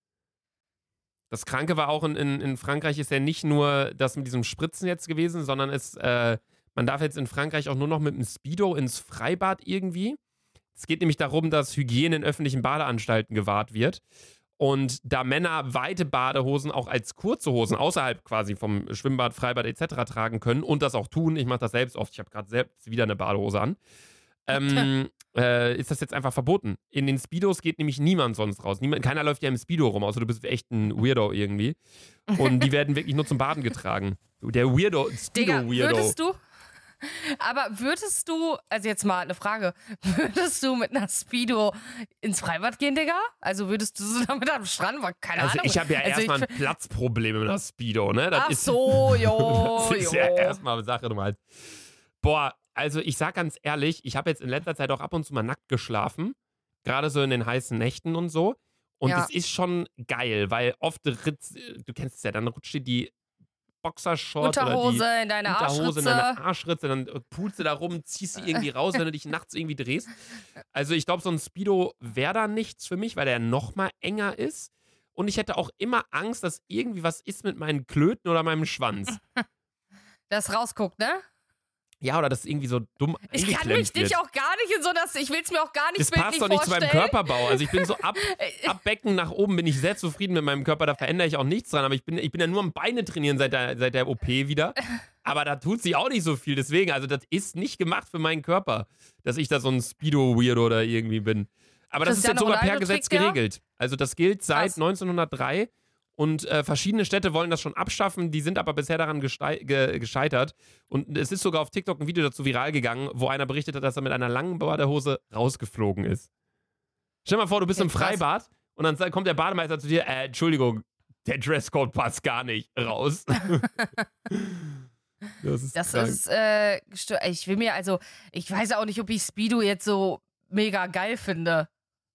Das Kranke war auch in, in, in Frankreich ist ja nicht nur das mit diesem Spritzen jetzt gewesen, sondern es, äh, man darf jetzt in Frankreich auch nur noch mit einem Speedo ins Freibad irgendwie. Es geht nämlich darum, dass Hygiene in öffentlichen Badeanstalten gewahrt wird. Und da Männer weite Badehosen auch als kurze Hosen außerhalb quasi vom Schwimmbad, Freibad et cetera tragen können und das auch tun, ich mache das selbst oft, ich habe gerade selbst wieder eine Badehose an, ähm, äh, ist das jetzt einfach verboten. In den Speedos geht nämlich niemand sonst raus. Niemand, keiner läuft ja im Speedo rum, außer du bist echt ein Weirdo irgendwie. Und die werden wirklich nur zum Baden getragen. Der Weirdo, Speedo-Weirdo. Würdest du, aber würdest du, also jetzt mal eine Frage, würdest du mit einer Speedo ins Freibad gehen, Digga? Also würdest du so damit am Strand, keine also Ahnung. Ich habe ja also erstmal ein Platzproblem mit einer Speedo, ne? Das Ach ist, so, jo, Das ist jo. ja erstmal Sache Nummer eins. Boah, also ich sag ganz ehrlich, ich habe jetzt in letzter Zeit auch ab und zu mal nackt geschlafen. Gerade so in den heißen Nächten und so. Und Ja. das ist schon geil, weil oft, ritz, du kennst es ja, dann rutscht dir die Boxershort Unterhose oder die in deine Unterhose Arschritze. in deine Arschritze, dann pulst du da rum, ziehst sie irgendwie raus, wenn du dich nachts irgendwie drehst. Also ich glaube, so ein Speedo wäre da nichts für mich, weil der noch mal enger ist. Und ich hätte auch immer Angst, dass irgendwie was ist mit meinen Klöten oder meinem Schwanz. Das rausguckt, ne? Ja, oder das irgendwie so dumm Ich kann mich eingeklemmt dich wird. auch gar nicht in so das, ich will es mir auch gar nicht Das passt bildlich doch nicht zu vorstellen. meinem Körperbau. Also ich bin so ab, ab Becken nach oben bin ich sehr zufrieden mit meinem Körper. Da verändere ich auch nichts dran. Aber ich bin, ich bin ja nur am Beine trainieren seit der, seit der O P wieder. Aber da tut sie auch nicht so viel. Deswegen, also das ist nicht gemacht für meinen Körper, dass ich da so ein Speedo-Weirdo oder irgendwie bin. Aber das Cristiano ist jetzt sogar per Ronaldo Gesetz trägt der? geregelt. Also das gilt seit Krass. neunzehnhundertdrei. Und äh, verschiedene Städte wollen das schon abschaffen, die sind aber bisher daran gestei- ge- gescheitert. Und es ist sogar auf TikTok ein Video dazu viral gegangen, wo einer berichtet hat, dass er mit einer langen Badehose rausgeflogen ist. Stell dir mal vor, du bist Ja, im krass. Freibad und dann kommt der Bademeister zu dir, äh, Entschuldigung, der Dresscode passt gar nicht, raus. das ist, Das krank. ist, äh, gestört. Ich will mir, also, ich weiß auch nicht, ob ich Speedo jetzt so mega geil finde.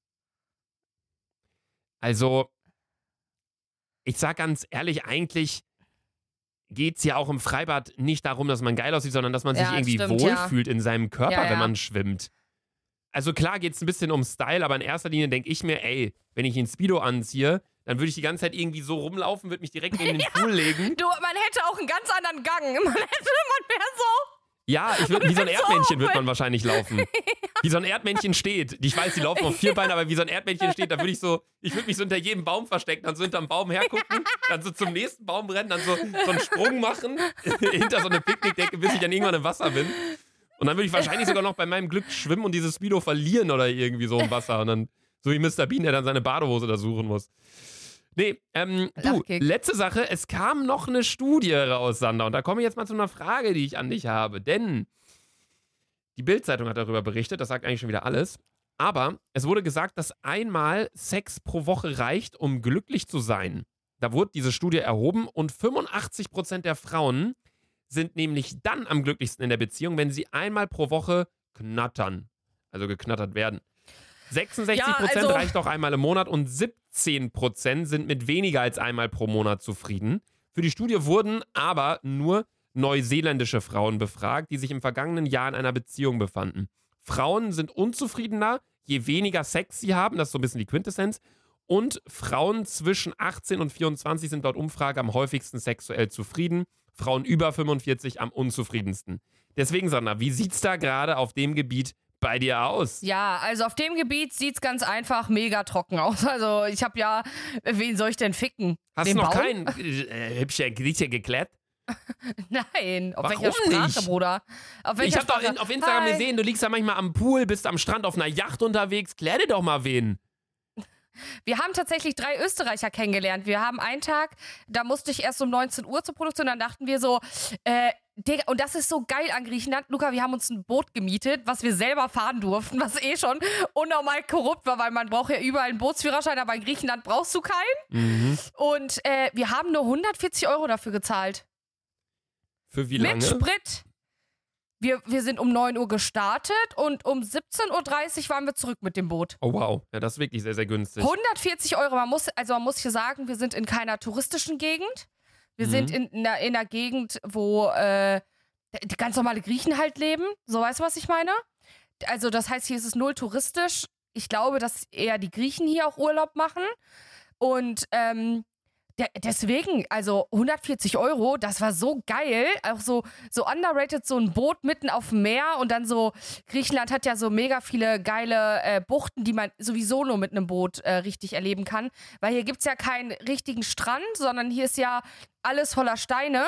Also, ich sag ganz ehrlich, eigentlich geht es ja auch im Freibad nicht darum, dass man geil aussieht, sondern dass man sich Ja, irgendwie stimmt, wohlfühlt in seinem Körper, Ja, ja. wenn man schwimmt. Also klar geht es ein bisschen um Style, aber in erster Linie denke ich mir, ey, wenn ich einen Speedo anziehe, dann würde ich die ganze Zeit irgendwie so rumlaufen, würde mich direkt in den Pool legen. Du, man hätte auch einen ganz anderen Gang. Man hätte, man wäre so. Ja, ich würd, wie so ein So, Erdmännchen wird wenn- man wahrscheinlich laufen. Wie so ein Erdmännchen steht. Ich weiß, die laufen auf vier Beinen, aber wie so ein Erdmännchen steht, da würde ich so, ich würde mich so hinter jedem Baum verstecken, dann so hinterm Baum hergucken, dann so zum nächsten Baum rennen, dann so, so einen Sprung machen, hinter so eine Picknickdecke, bis ich dann irgendwann im Wasser bin. Und dann würde ich wahrscheinlich sogar noch bei meinem Glück schwimmen und dieses Speedo verlieren oder irgendwie so im Wasser. Und dann, so wie Mister Bean, der dann seine Badehose da suchen muss. Nee, ähm, du, Lachkick. letzte Sache, es kam noch eine Studie raus, Sander. Und da komme ich jetzt mal zu einer Frage, die ich an dich habe. Denn die Bild-Zeitung hat darüber berichtet, das sagt eigentlich schon wieder alles. Aber es wurde gesagt, dass einmal Sex pro Woche reicht, um glücklich zu sein. Da wurde diese Studie erhoben und fünfundachtzig Prozent der Frauen sind nämlich dann am glücklichsten in der Beziehung, wenn sie einmal pro Woche knattern. Also geknattert werden. sechsundsechzig Prozent Ja, also- reicht auch einmal im Monat und siebzehn Prozent sind mit weniger als einmal pro Monat zufrieden. Für die Studie wurden aber nur neuseeländische Frauen befragt, die sich im vergangenen Jahr in einer Beziehung befanden. Frauen sind unzufriedener, je weniger Sex sie haben, das ist so ein bisschen die Quintessenz. Und Frauen zwischen achtzehn und vierundzwanzig sind laut Umfrage am häufigsten sexuell zufrieden. Frauen über fünfundvierzig am unzufriedensten. Deswegen, Sandra, wie sieht's da gerade auf dem Gebiet bei dir aus? Ja, also auf dem Gebiet sieht's ganz einfach mega trocken aus. Also ich habe ja, wen soll ich denn ficken? Hast Den du noch Baum? keinen äh, hübscher Grieche geklärt? Nein, auf Warum welcher Sprache, nicht? Bruder? Auf Ich welcher habe doch Sprache? in, auf Instagram Hi. gesehen, du liegst ja manchmal am Pool, bist am Strand auf einer Yacht unterwegs. Klär dir doch mal wen. Wir haben tatsächlich drei Österreicher kennengelernt. Wir haben einen Tag, da musste ich erst um neunzehn Uhr zur Produktion, dann dachten wir so, äh, Digga, und das ist so geil an Griechenland. Luca, wir haben uns ein Boot gemietet, was wir selber fahren durften, was eh schon unnormal korrupt war, weil man braucht ja überall einen Bootsführerschein, aber in Griechenland brauchst du keinen. Mhm. Und äh, wir haben nur hundertvierzig Euro dafür gezahlt. Für wie lange? Mit Sprit. Wir, wir sind um neun Uhr gestartet und um siebzehn Uhr dreißig waren wir zurück mit dem Boot. Oh wow, ja, das ist wirklich sehr, sehr günstig. hundertvierzig Euro. Man muss, also man muss hier sagen, wir sind in keiner touristischen Gegend. Wir Mhm. sind in, in, einer, in einer Gegend, wo äh, die ganz normale Griechen halt leben. So, weißt du, was ich meine? Also das heißt, hier ist es null touristisch. Ich glaube, dass eher die Griechen hier auch Urlaub machen. Und ähm, de- deswegen, also hundertvierzig Euro, das war so geil. Auch so, so underrated, so ein Boot mitten auf dem Meer. Und dann so, Griechenland hat ja so mega viele geile äh, Buchten, die man sowieso nur mit einem Boot äh, richtig erleben kann. Weil hier gibt's ja keinen richtigen Strand, sondern hier ist ja alles voller Steine.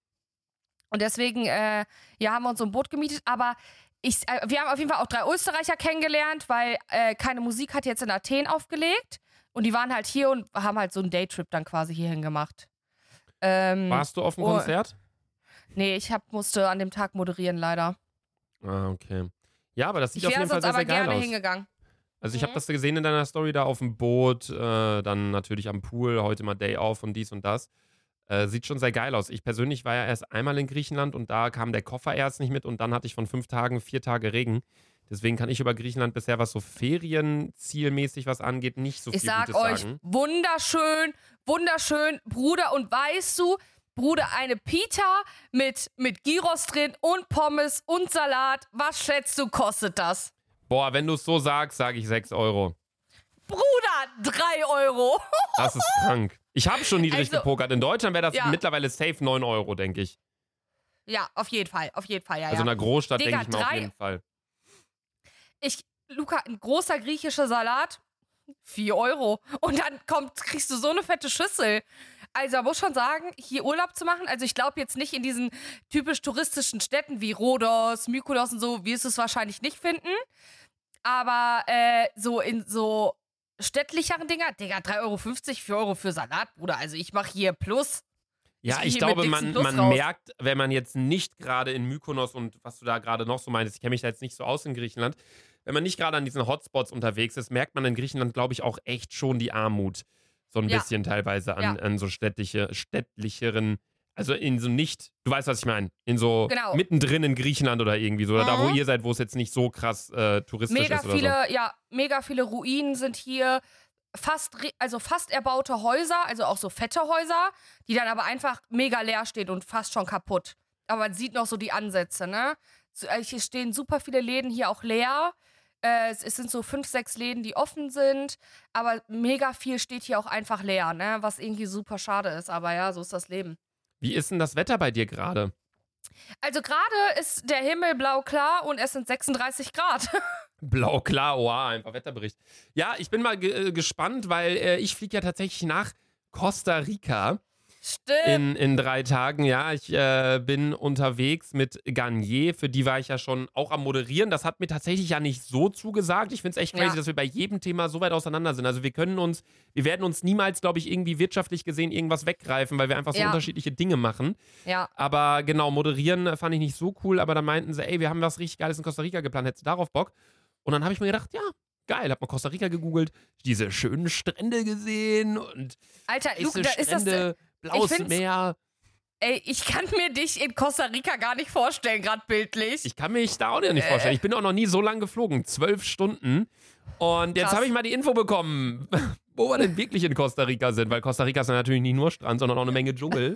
Und deswegen, äh, ja, haben wir uns so ein Boot gemietet. Aber ich, äh, wir haben auf jeden Fall auch drei Österreicher kennengelernt, weil äh, keine Musik hat jetzt in Athen aufgelegt. Und die waren halt hier und haben halt so einen Daytrip dann quasi hierhin gemacht. Ähm, Warst du auf dem oh, Konzert? Nee, ich hab, musste an dem Tag moderieren, leider. Ah, okay. Ja, aber das sieht Ich auf wäre jeden Fall sonst sehr, aber sehr geil gerne aus. hingegangen. Also ich Mhm. habe das gesehen in deiner Story da auf dem Boot, äh, dann natürlich am Pool, heute mal Day Off und dies und das. Äh, sieht schon sehr geil aus. Ich persönlich war ja erst einmal in Griechenland und da kam der Koffer erst nicht mit und dann hatte ich von fünf Tagen vier Tage Regen. Deswegen kann ich über Griechenland bisher, was so Ferienzielmäßig was angeht, nicht so Ich viel sag Gutes euch, sagen. wunderschön, wunderschön, Bruder. Und weißt du, Bruder, eine Pita mit, mit Gyros drin und Pommes und Salat. Was schätzt du, kostet das? Boah, wenn du es so sagst, sage ich sechs Euro. Bruder, drei Euro. Das ist krank. Ich habe schon niedrig Also, gepokert. In Deutschland wäre das ja. mittlerweile safe neun Euro, denke ich. Ja, auf jeden Fall, auf jeden Fall, ja, Also in ja. einer Großstadt Digga, denke ich mal auf drei- jeden Fall. Ich, Luca, ein großer griechischer Salat, vier Euro. Und dann kommt, kriegst du so eine fette Schüssel. Also man muss schon sagen, hier Urlaub zu machen, also ich glaube jetzt nicht in diesen typisch touristischen Städten wie Rhodos, Mykonos und so, wirst du es wahrscheinlich nicht finden. Aber äh, so in so städtlicheren Dinger, Digga, drei Euro fünfzig, vier Euro für Salat, Bruder. Also ich mache hier Plus. Ja, Ich ich geh glaube, mit man, Dixon Plus man raus. merkt, wenn man jetzt nicht gerade in Mykonos und was du da gerade noch so meinst, ich kenne mich da jetzt nicht so aus in Griechenland, wenn man nicht gerade an diesen Hotspots unterwegs ist, merkt man in Griechenland, glaube ich, auch echt schon die Armut. So ein Ja. bisschen teilweise an, Ja. an so städtliche, städtlicheren, also in so nicht, du weißt, was ich meine, in so Genau. mittendrin in Griechenland oder irgendwie so, oder da, wo Mhm. ihr seid, wo es jetzt nicht so krass äh, touristisch Mega ist oder viele, ja, mega viele Ruinen sind hier. Fast, re- also fast erbaute Häuser, also auch so fette Häuser, die dann aber einfach mega leer stehen und fast schon kaputt. Aber man sieht noch so die Ansätze, ne? So, äh, Hier stehen super viele Läden hier auch leer. Äh, es, es sind so fünf, sechs Läden, die offen sind. Aber mega viel steht hier auch einfach leer, ne? Was irgendwie super schade ist. Aber ja, so ist das Leben. so. Wie ist denn das Wetter bei dir gerade? Also gerade ist der Himmel blau klar und es sind sechsunddreißig Grad. Blau, klar, oha, einfach Wetterbericht. Ja, ich bin mal ge äh, gespannt, weil äh, ich fliege ja tatsächlich nach Costa Rica Stimmt. in, in drei Tagen. Ja, ich äh, bin unterwegs mit Garnier, für die war ich ja schon auch am Moderieren. Das hat mir tatsächlich ja nicht so zugesagt. Ich finde es echt crazy, Ja. dass wir bei jedem Thema so weit auseinander sind. Also wir können uns, wir werden uns niemals, glaube ich, irgendwie wirtschaftlich gesehen irgendwas weggreifen, weil wir einfach so Ja. unterschiedliche Dinge machen. Ja. Aber genau, moderieren äh, fand ich nicht so cool, aber dann meinten sie, ey, wir haben was richtig Geiles in Costa Rica geplant, hättest du darauf Bock? Und dann habe ich mir gedacht, ja, geil, hab mal Costa Rica gegoogelt, diese schönen Strände gesehen und Alter, weiße Luke, da ist das. Strände, blaues ich find's- Meer. Ey, ich kann mir dich in Costa Rica gar nicht vorstellen, gerade bildlich. Ich kann mich da auch nicht Äh. vorstellen. Ich bin auch noch nie so lang geflogen, zwölf Stunden. Und jetzt Krass. habe ich mal die Info bekommen, wo wir denn wirklich in Costa Rica sind, weil Costa Rica ist ja natürlich nicht nur Strand, sondern auch eine Menge Dschungel.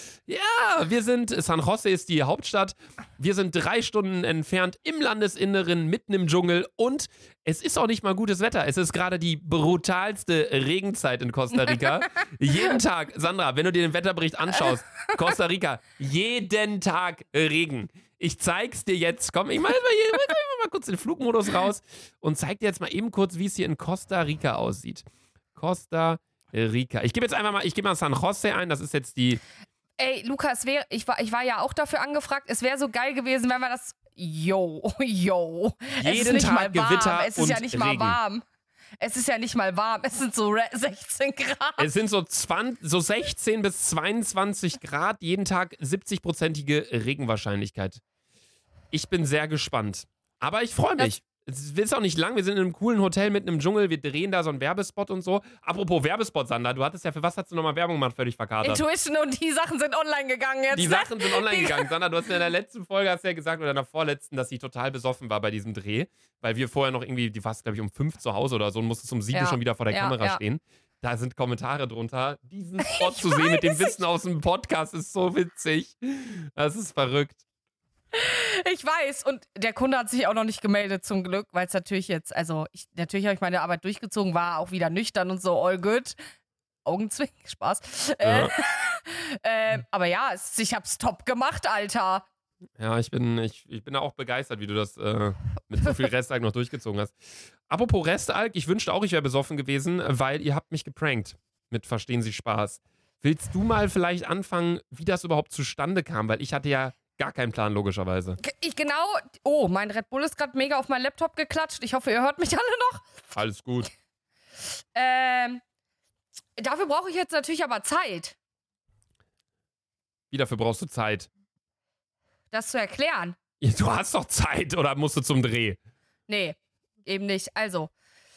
Ja, wir sind, San Jose ist die Hauptstadt. Wir sind drei Stunden entfernt im Landesinneren, mitten im Dschungel. Und es ist auch nicht mal gutes Wetter. Es ist gerade die brutalste Regenzeit in Costa Rica. Jeden Tag, Sandra, wenn du dir den Wetterbericht anschaust, Costa Rica, jeden Tag Regen. Ich zeig's dir jetzt. Komm, ich mach jetzt mal hier, mal kurz den Flugmodus raus und zeig dir jetzt mal eben kurz, wie es hier in Costa Rica aussieht. Costa Rica. Ich gebe jetzt einfach mal, ich gebe mal San Jose ein, das ist jetzt die... Ey, Luca, es wär, ich, war, ich war ja auch dafür angefragt, es wäre so geil gewesen, wenn wir das... Yo, yo. Jeden es ist nicht Tag mal warm. Gewitter Es ist und ja nicht mal Regen. warm. Es ist ja nicht mal warm. Es sind so sechzehn Grad. Es sind so, zwanzig, so sechzehn bis zweiundzwanzig Grad, jeden Tag siebzig-prozentige Regenwahrscheinlichkeit. Ich bin sehr gespannt. Aber ich freue mich. Es ist auch nicht lang. Wir sind in einem coolen Hotel mitten im Dschungel. Wir drehen da so einen Werbespot und so. Apropos Werbespot, Sandra, du hattest ja, für was hast du nochmal Werbung gemacht? Völlig verkatert. Intuition und die Sachen sind online gegangen jetzt. Die ne? Sachen sind online gegangen. Sandra, du hast in der letzten Folge hast ja gesagt, oder in der vorletzten, dass sie total besoffen war bei diesem Dreh. Weil wir vorher noch irgendwie, die warst, glaube ich, um fünf zu Hause oder so und musstest um sieben Ja. schon wieder vor der Ja, Kamera ja. stehen. Da sind Kommentare drunter. Diesen Spot Ich zu sehen mit dem weiß, Wissen aus dem Podcast ist so witzig. Das ist verrückt. Ich weiß. Und der Kunde hat sich auch noch nicht gemeldet, zum Glück, weil es natürlich jetzt, also ich, natürlich habe ich meine Arbeit durchgezogen, war auch wieder nüchtern und so, all good. Augenzwinkern, Spaß. Ja. Äh, äh, aber ja, es, ich hab's top gemacht, Alter. Ja, ich bin, ich, ich bin da auch begeistert, wie du das äh, mit so viel Restalk noch durchgezogen hast. Apropos Restalk, ich wünschte auch, ich wäre besoffen gewesen, weil ihr habt mich geprankt mit Verstehen Sie Spaß. Willst du mal vielleicht anfangen, wie das überhaupt zustande kam? Weil ich hatte ja gar keinen Plan, logischerweise. Ich genau, oh, mein Red Bull ist gerade mega auf meinen Laptop geklatscht. Ich hoffe, ihr hört mich alle noch. Alles gut. Ähm, dafür brauche ich jetzt natürlich aber Zeit, Wie dafür brauchst du Zeit? das zu erklären. Ja, du hast doch Zeit, oder musst du zum Dreh? Nee, eben nicht. Also,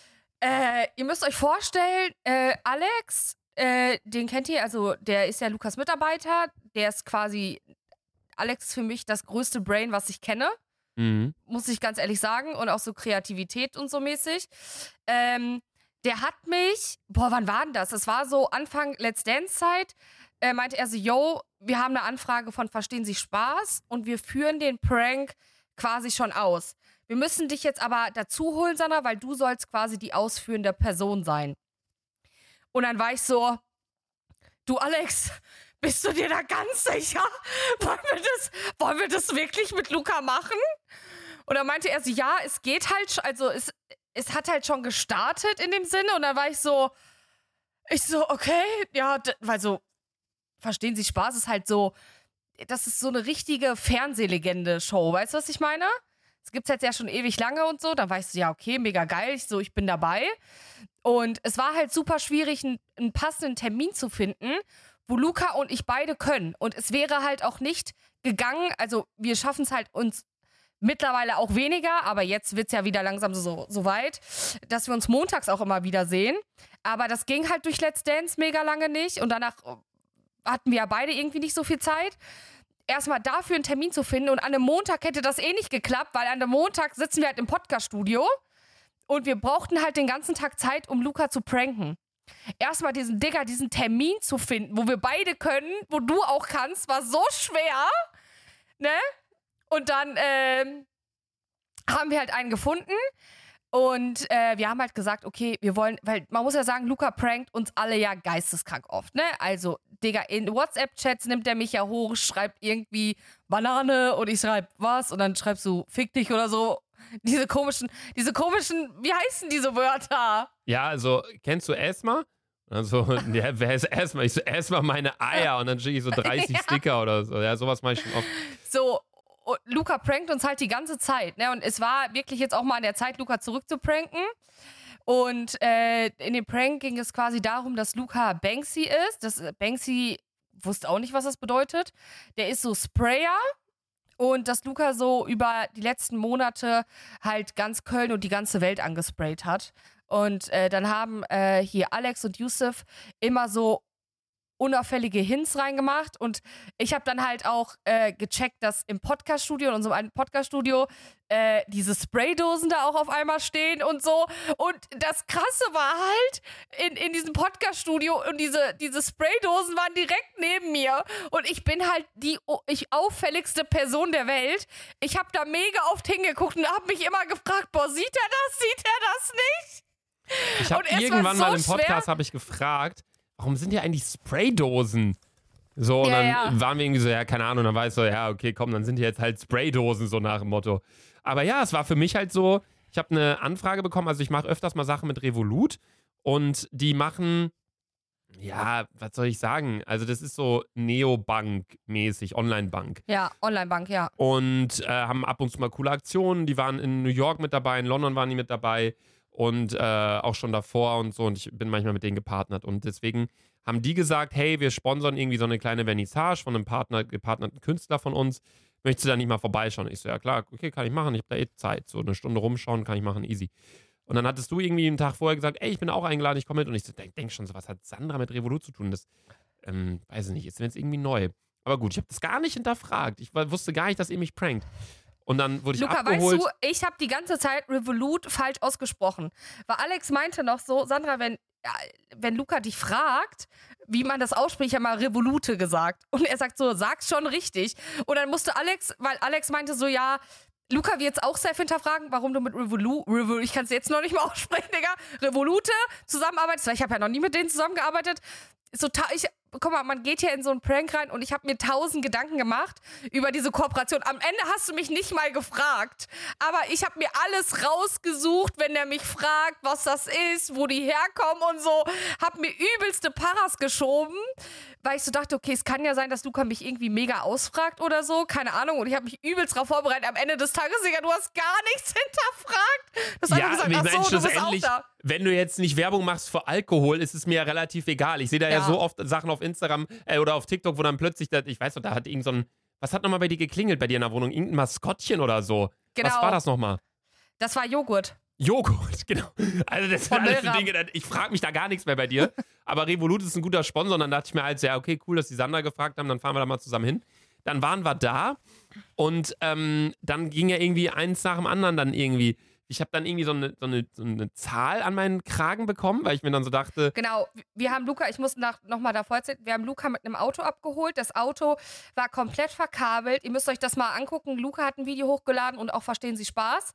äh, ihr müsst euch vorstellen, äh, Alex, äh, den kennt ihr, also der ist ja Lukas Mitarbeiter, der ist quasi, Alex ist für mich das größte Brain, was ich kenne, Mhm. muss ich ganz ehrlich sagen, und auch so Kreativität und so mäßig. Ähm, der hat mich, boah, wann war denn das? Es war so Anfang Let's Dance-Zeit, äh, meinte er so, yo, wir haben eine Anfrage von Verstehen Sie Spaß und wir führen den Prank quasi schon aus. Wir müssen dich jetzt aber dazu holen, Sandra, weil du sollst quasi die ausführende Person sein. Und dann war ich so, du Alex, bist du dir da ganz sicher? Wollen wir das, wollen wir das wirklich mit Luca machen? Und dann meinte er so, ja, es geht halt, sch- also es, es hat halt schon gestartet in dem Sinne. Und dann war ich so, ich so, okay, ja, d- weil so, Verstehen Sie Spaß ist halt so, das ist so eine richtige Fernsehlegende-Show, weißt du, was ich meine? Es gibt's jetzt ja schon ewig lange und so. Dann war ich so, ja, okay, mega geil. Ich so, ich bin dabei. Und es war halt super schwierig, einen, einen passenden Termin zu finden, wo Luca und ich beide können. Und es wäre halt auch nicht gegangen, also wir schaffen es halt uns mittlerweile auch weniger, aber jetzt wird's ja wieder langsam so, so weit, dass wir uns montags auch immer wieder sehen. Aber das ging halt durch Let's Dance mega lange nicht und danach hatten wir ja beide irgendwie nicht so viel Zeit. Erstmal dafür einen Termin zu finden und an einem Montag hätte das eh nicht geklappt, weil an einem Montag sitzen wir halt im Podcast-Studio und wir brauchten halt den ganzen Tag Zeit, um Luca zu pranken. Erstmal diesen Digger, diesen Termin zu finden, wo wir beide können, wo du auch kannst, war so schwer, ne? Und dann ähm, haben wir halt einen gefunden und äh, wir haben halt gesagt, okay, wir wollen, weil man muss ja sagen, Luca prankt uns alle ja geisteskrank oft, ne? Also, Digga, in WhatsApp-Chats nimmt der mich ja hoch, schreibt irgendwie Banane und ich schreib was und dann schreibst du fick dich oder so. Diese komischen, diese komischen, wie heißen diese Wörter? Ja, also, kennst du Esma? Also, ja, wer ist Esma? Ich so, Esma meine Eier und dann schicke ich so dreißig Ja. Sticker oder so. Ja, sowas mache ich schon oft. So, und Luca prankt uns halt die ganze Zeit, ne? Und es war wirklich jetzt auch mal an der Zeit, Luca zurückzupranken. Und äh, in dem Prank ging es quasi darum, dass Luca Banksy ist. Das, Banksy wusste auch nicht, was das bedeutet. Der ist so Sprayer. Und dass Luca so über die letzten Monate halt ganz Köln und die ganze Welt angesprayt hat. Und äh, dann haben äh, hier Alex und Yusuf immer so unauffällige Hints reingemacht und ich habe dann halt auch äh, gecheckt, dass im Podcaststudio, in unserem alten Podcaststudio, äh, diese Spraydosen da auch auf einmal stehen und so. Und das Krasse war halt, in, in diesem Podcaststudio und diese, diese Spraydosen waren direkt neben mir und ich bin halt die o- ich auffälligste Person der Welt. Ich habe da mega oft hingeguckt und habe mich immer gefragt, boah, sieht er das, sieht er das nicht? Ich habe Und es war irgendwann so mal im schwer. Podcast habe ich gefragt, warum sind ja eigentlich Spraydosen? So, und Ja, dann ja. waren wir irgendwie so, ja, keine Ahnung, dann war ich so, ja, okay, komm, dann sind hier jetzt halt Spraydosen, so nach dem Motto. Aber ja, es war für mich halt so, ich habe eine Anfrage bekommen, also ich mache öfters mal Sachen mit Revolut und die machen, ja, was soll ich sagen, also das ist so Neobank-mäßig, Online-Bank. Ja, Onlinebank, ja. Und äh, haben ab und zu mal coole Aktionen, die waren in New York mit dabei, in London waren die mit dabei und äh, auch schon davor und so und ich bin manchmal mit denen gepartnert und deswegen haben die gesagt, hey, wir sponsern irgendwie so eine kleine Vernissage von einem Partner, gepartnerten Künstler von uns. Möchtest du da nicht mal vorbeischauen? Ich so, ja klar, okay, kann ich machen. Ich habe da eh Zeit. So eine Stunde rumschauen kann ich machen, easy. Und dann hattest du irgendwie einen Tag vorher gesagt, ey, ich bin auch eingeladen, ich komme mit. Und ich so, denk, denk schon so, was hat Sandra mit Revolut zu tun? Das, ähm, weiß ich nicht, ist mir jetzt irgendwie neu. Aber gut, ich habe das gar nicht hinterfragt. Ich wusste gar nicht, dass ihr mich prankt. Und dann wurde ich Luca, abgeholt. weißt du, ich habe die ganze Zeit Revolut falsch ausgesprochen. Weil Alex meinte noch so, Sandra, wenn, ja, wenn Luca dich fragt, wie man das ausspricht, ich habe mal Revolute gesagt. Und er sagt so, sag's schon richtig. Und dann musste Alex, weil Alex meinte so, ja, Luca wird jetzt auch safe hinterfragen, warum du mit Revolut, Revol, ich kann es jetzt noch nicht mal aussprechen, Digga, Revolute zusammenarbeitest, weil ich habe ja noch nie mit denen zusammengearbeitet. So, ich, guck mal, man geht hier in so einen Prank rein und ich habe mir tausend Gedanken gemacht über diese Kooperation. Am Ende hast du mich nicht mal gefragt, aber ich habe mir alles rausgesucht, wenn er mich fragt, was das ist, wo die herkommen und so. Hab mir übelste Paras geschoben, weil ich so dachte, okay, es kann ja sein, dass Luca mich irgendwie mega ausfragt oder so, keine Ahnung. Und ich habe mich übelst drauf vorbereitet. Am Ende des Tages, Digga, du hast gar nichts hinterfragt. Du hast Ja, einfach gesagt, ich ach meine, so, du bist auch schlussendlich, da. wenn du jetzt nicht Werbung machst für Alkohol, ist es mir ja relativ egal. Ich sehe da ja. ja so oft Sachen auf Instagram äh, oder auf TikTok, wo dann plötzlich, da, ich weiß noch, da hat irgend so ein, was hat nochmal bei dir geklingelt bei dir in der Wohnung? Irgendein Maskottchen oder so. Genau. Was war das nochmal? Das war Joghurt. Joghurt, genau. Also das sind Von alles so Milram. Dinge, ich frage mich da gar nichts mehr bei dir. Aber Revolut ist ein guter Sponsor und dann dachte ich mir halt, ja, okay, cool, dass die Sander gefragt haben, dann fahren wir da mal zusammen hin. Dann waren wir da und ähm, dann ging ja irgendwie eins nach dem anderen dann irgendwie. Ich habe dann irgendwie so eine, so, eine, so eine Zahl an meinen Kragen bekommen, weil ich mir dann so dachte... Genau, wir haben Luca, ich muss nach, noch mal davor erzählen, wir haben Luca mit einem Auto abgeholt. Das Auto war komplett verkabelt. Ihr müsst euch das mal angucken. Luca hat ein Video hochgeladen und auch Verstehen Sie Spaß.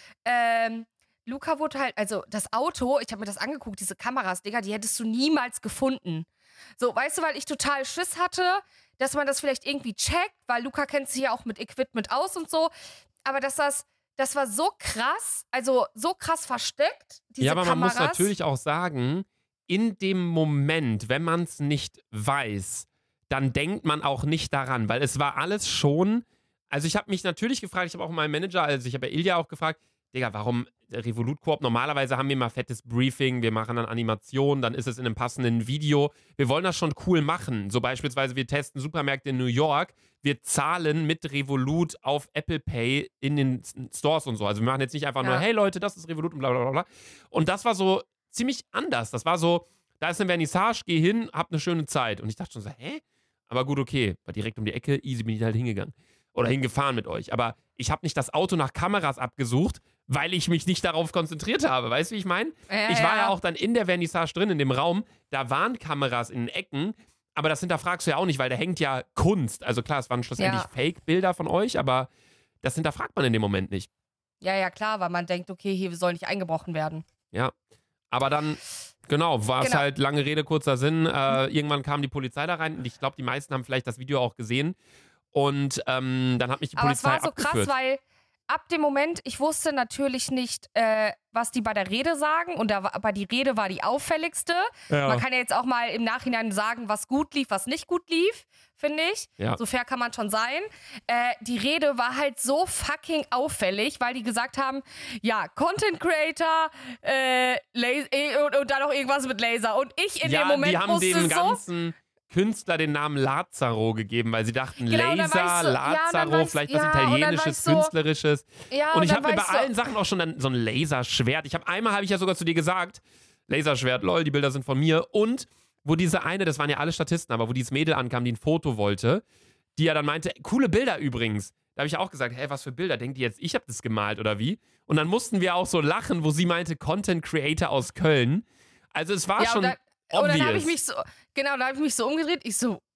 Ähm, Luca wurde halt, also das Auto, ich habe mir das angeguckt, diese Kameras, Digga, die hättest du niemals gefunden. So, weißt du, weil ich total Schiss hatte, dass man das vielleicht irgendwie checkt, weil Luca kennt sich ja auch mit Equipment aus und so. Aber dass das... Das war so krass, also so krass versteckt, diese Ja, aber man Kameras. muss natürlich auch sagen, in dem Moment, wenn man es nicht weiß, dann denkt man auch nicht daran, weil es war alles schon, also ich habe mich natürlich gefragt, ich habe auch meinen Manager, also ich habe ja Ilja auch gefragt, Digga, warum Revolut Coop? Normalerweise haben wir mal fettes Briefing, wir machen dann Animationen, dann ist es in einem passenden Video. Wir wollen das schon cool machen. So beispielsweise, wir testen Supermärkte in New York, wir zahlen mit Revolut auf Apple Pay in den Stores und so. Also wir machen jetzt nicht einfach Ja. nur, hey Leute, das ist Revolut und bla bla bla. Und das war so ziemlich anders. Das war so, da ist eine Vernissage, geh hin, hab eine schöne Zeit. Und ich dachte schon so, hä? Aber gut, okay, war direkt um die Ecke, easy bin ich halt hingegangen. Oder hingefahren mit euch. Aber ich habe nicht das Auto nach Kameras abgesucht, weil ich mich nicht darauf konzentriert habe. Weißt du, wie ich meine? Ja, ich war ja. ja auch dann in der Vernissage drin, in dem Raum. Da waren Kameras in den Ecken. Aber das hinterfragst du ja auch nicht, weil da hängt ja Kunst. Also klar, es waren schlussendlich Ja. Fake-Bilder von euch, aber das hinterfragt man in dem Moment nicht. Ja, ja, klar, weil man denkt, okay, hier soll nicht eingebrochen werden. Ja. Aber dann, genau, war es Genau. halt lange Rede, kurzer Sinn. Äh, irgendwann kam die Polizei da rein und ich glaube, die meisten haben vielleicht das Video auch gesehen. Und ähm, dann hat mich die Aber es Polizei war so abgeführt. krass, weil ab dem Moment, ich wusste natürlich nicht, äh, was die bei der Rede sagen. Und da war, aber die Rede war die auffälligste. Ja. Man kann ja jetzt auch mal im Nachhinein sagen, was gut lief, was nicht gut lief, finde ich. Ja. So fair kann man schon sein. Äh, die Rede war halt so fucking auffällig, weil die gesagt haben, ja, Content Creator, äh, Las- äh, und, und dann noch irgendwas mit Laser. Und ich in ja, dem Moment die haben wusste dem so... ganzen Künstler den Namen Lazaro gegeben, weil sie dachten, Genau, und dann Laser, war ich so- ja, und dann Lazaro, war ich- vielleicht ja, was und dann war Italienisches, ich so- Künstlerisches. Ja, und ich dann habe mir war bei so- allen Sachen auch schon dann so ein Laserschwert. Ich habe einmal, habe ich ja sogar zu dir gesagt, Laserschwert, lol, die Bilder sind von mir. Und wo diese eine, das waren ja alle Statisten, aber wo dieses Mädel ankam, die ein Foto wollte, die ja dann meinte, coole Bilder übrigens. Da habe ich auch gesagt, hey, was für Bilder? Denkt die jetzt, ich habe das gemalt oder wie? Und dann mussten wir auch so lachen, wo sie meinte, Content Creator aus Köln. Also es war Ja, schon und dann, und dann habe obvious. ich mich so, genau, da habe ich mich so umgedreht. Ich so,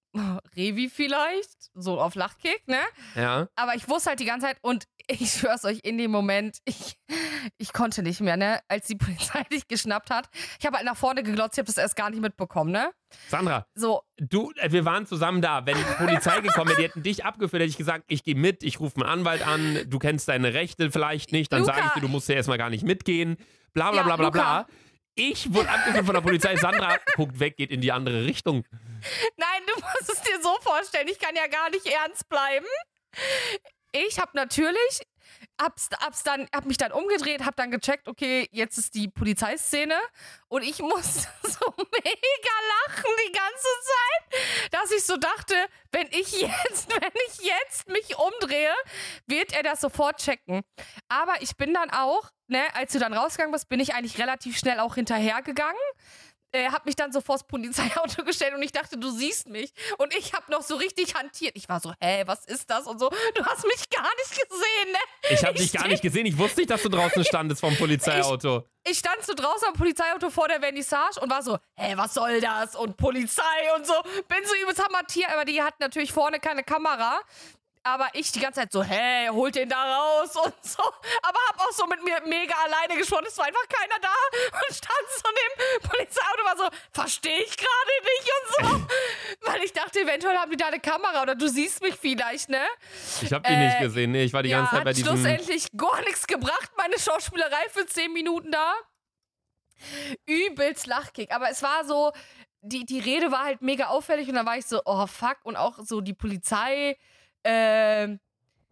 Revi vielleicht, so auf Lachkick, ne? Ja. Aber ich wusste halt die ganze Zeit und ich schwör's euch, in dem Moment, ich, ich konnte nicht mehr, ne? Als die Polizei dich geschnappt hat. Ich habe halt nach vorne geglotzt, ich habe das erst gar nicht mitbekommen, ne? Sandra, so. du, äh, wir waren zusammen da. Wenn die Polizei gekommen wäre, die hätten dich abgeführt, hätte ich gesagt, ich gehe mit, ich rufe einen Anwalt an, du kennst deine Rechte vielleicht nicht, dann sage ich dir, du musst ja erstmal gar nicht mitgehen, bla bla ja, bla bla Luca. bla. Ich wurde abgeführt von der Polizei, Sandra guckt weg, geht in die andere Richtung. Nein, du musst es dir so vorstellen, ich kann ja gar nicht ernst bleiben. Ich habe natürlich, hab's, hab's dann, hab mich dann umgedreht, hab dann gecheckt, okay, jetzt ist die Polizeiszene und ich musste so mega lachen die ganze Zeit, dass ich so dachte, wenn ich jetzt, wenn ich jetzt mich umdrehe, wird er das sofort checken. Aber ich bin dann auch, ne, als du dann rausgegangen bist, bin ich eigentlich relativ schnell auch hinterhergegangen. Äh, hab mich dann so vors Polizeiauto gestellt und ich dachte, du siehst mich. Und ich hab noch so richtig hantiert. Ich war so, hä, was ist das? Und so, du hast mich gar nicht gesehen, ne? Ich hab dich gar nicht gesehen. Ich wusste nicht, dass du draußen standest vom Polizeiauto. Ich, ich stand so draußen am Polizeiauto vor der Vernissage und war so, hä, was soll das? Und Polizei und so. Bin so übelst hammertiert, aber die hat natürlich vorne keine Kamera. Aber ich die ganze Zeit so, hey, holt den da raus und so. Aber hab auch so mit mir mega alleine gesprochen. Es war einfach keiner da und stand so neben Polizeiauto, war so, verstehe ich gerade nicht und so. Weil ich dachte, eventuell haben die da eine Kamera oder du siehst mich vielleicht, ne? Ich hab die äh, nicht gesehen, nee, ich war die ja, ganze Zeit bei diesem... hat schlussendlich gar nichts gebracht, meine Schauspielerei für zehn Minuten da. Übelst Lachkick. Aber es war so, die, die Rede war halt mega auffällig und dann war ich so, oh fuck. Und auch so die Polizei... Ähm,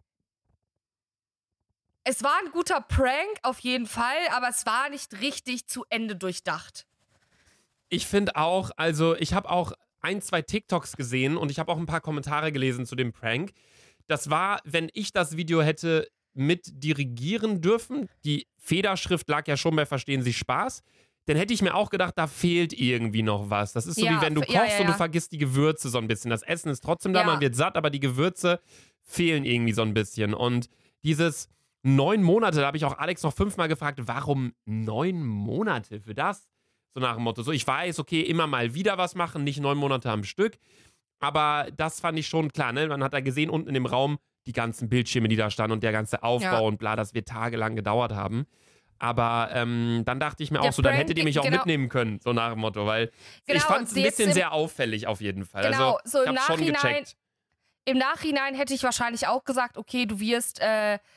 es war ein guter Prank, auf jeden Fall, aber es war nicht richtig zu Ende durchdacht. Ich finde auch, also ich habe auch ein, zwei TikToks gesehen und ich habe auch ein paar Kommentare gelesen zu dem Prank. Das war, wenn ich das Video hätte mit dirigieren dürfen, die Federschrift lag ja schon bei Verstehen Sie Spaß, dann hätte ich mir auch gedacht, da fehlt irgendwie noch was. Das ist so, ja, wie wenn du kochst ja, ja, ja. und du vergisst die Gewürze so ein bisschen. Das Essen ist trotzdem da, ja. man wird satt, aber die Gewürze fehlen irgendwie so ein bisschen. Und dieses neun Monate, da habe ich auch Alex noch fünfmal gefragt, warum neun Monate für das? So nach dem Motto, so ich weiß, okay, immer mal wieder was machen, nicht neun Monate am Stück. Aber das fand ich schon klar, ne? Man hat da gesehen, unten in dem Raum, die ganzen Bildschirme, die da standen und der ganze Aufbau ja. und bla, das wird tagelang gedauert haben. Aber ähm, dann dachte ich mir Der auch so, dann Prank, hättet ihr mich auch genau. mitnehmen können, so nach dem Motto, weil Genau, ich fand es ein jetzt bisschen im- sehr auffällig auf jeden Fall. Genau, also so ich im hab's schon Nachhinein- gecheckt. Im Nachhinein hätte ich wahrscheinlich auch gesagt, okay, du wirst äh, äh,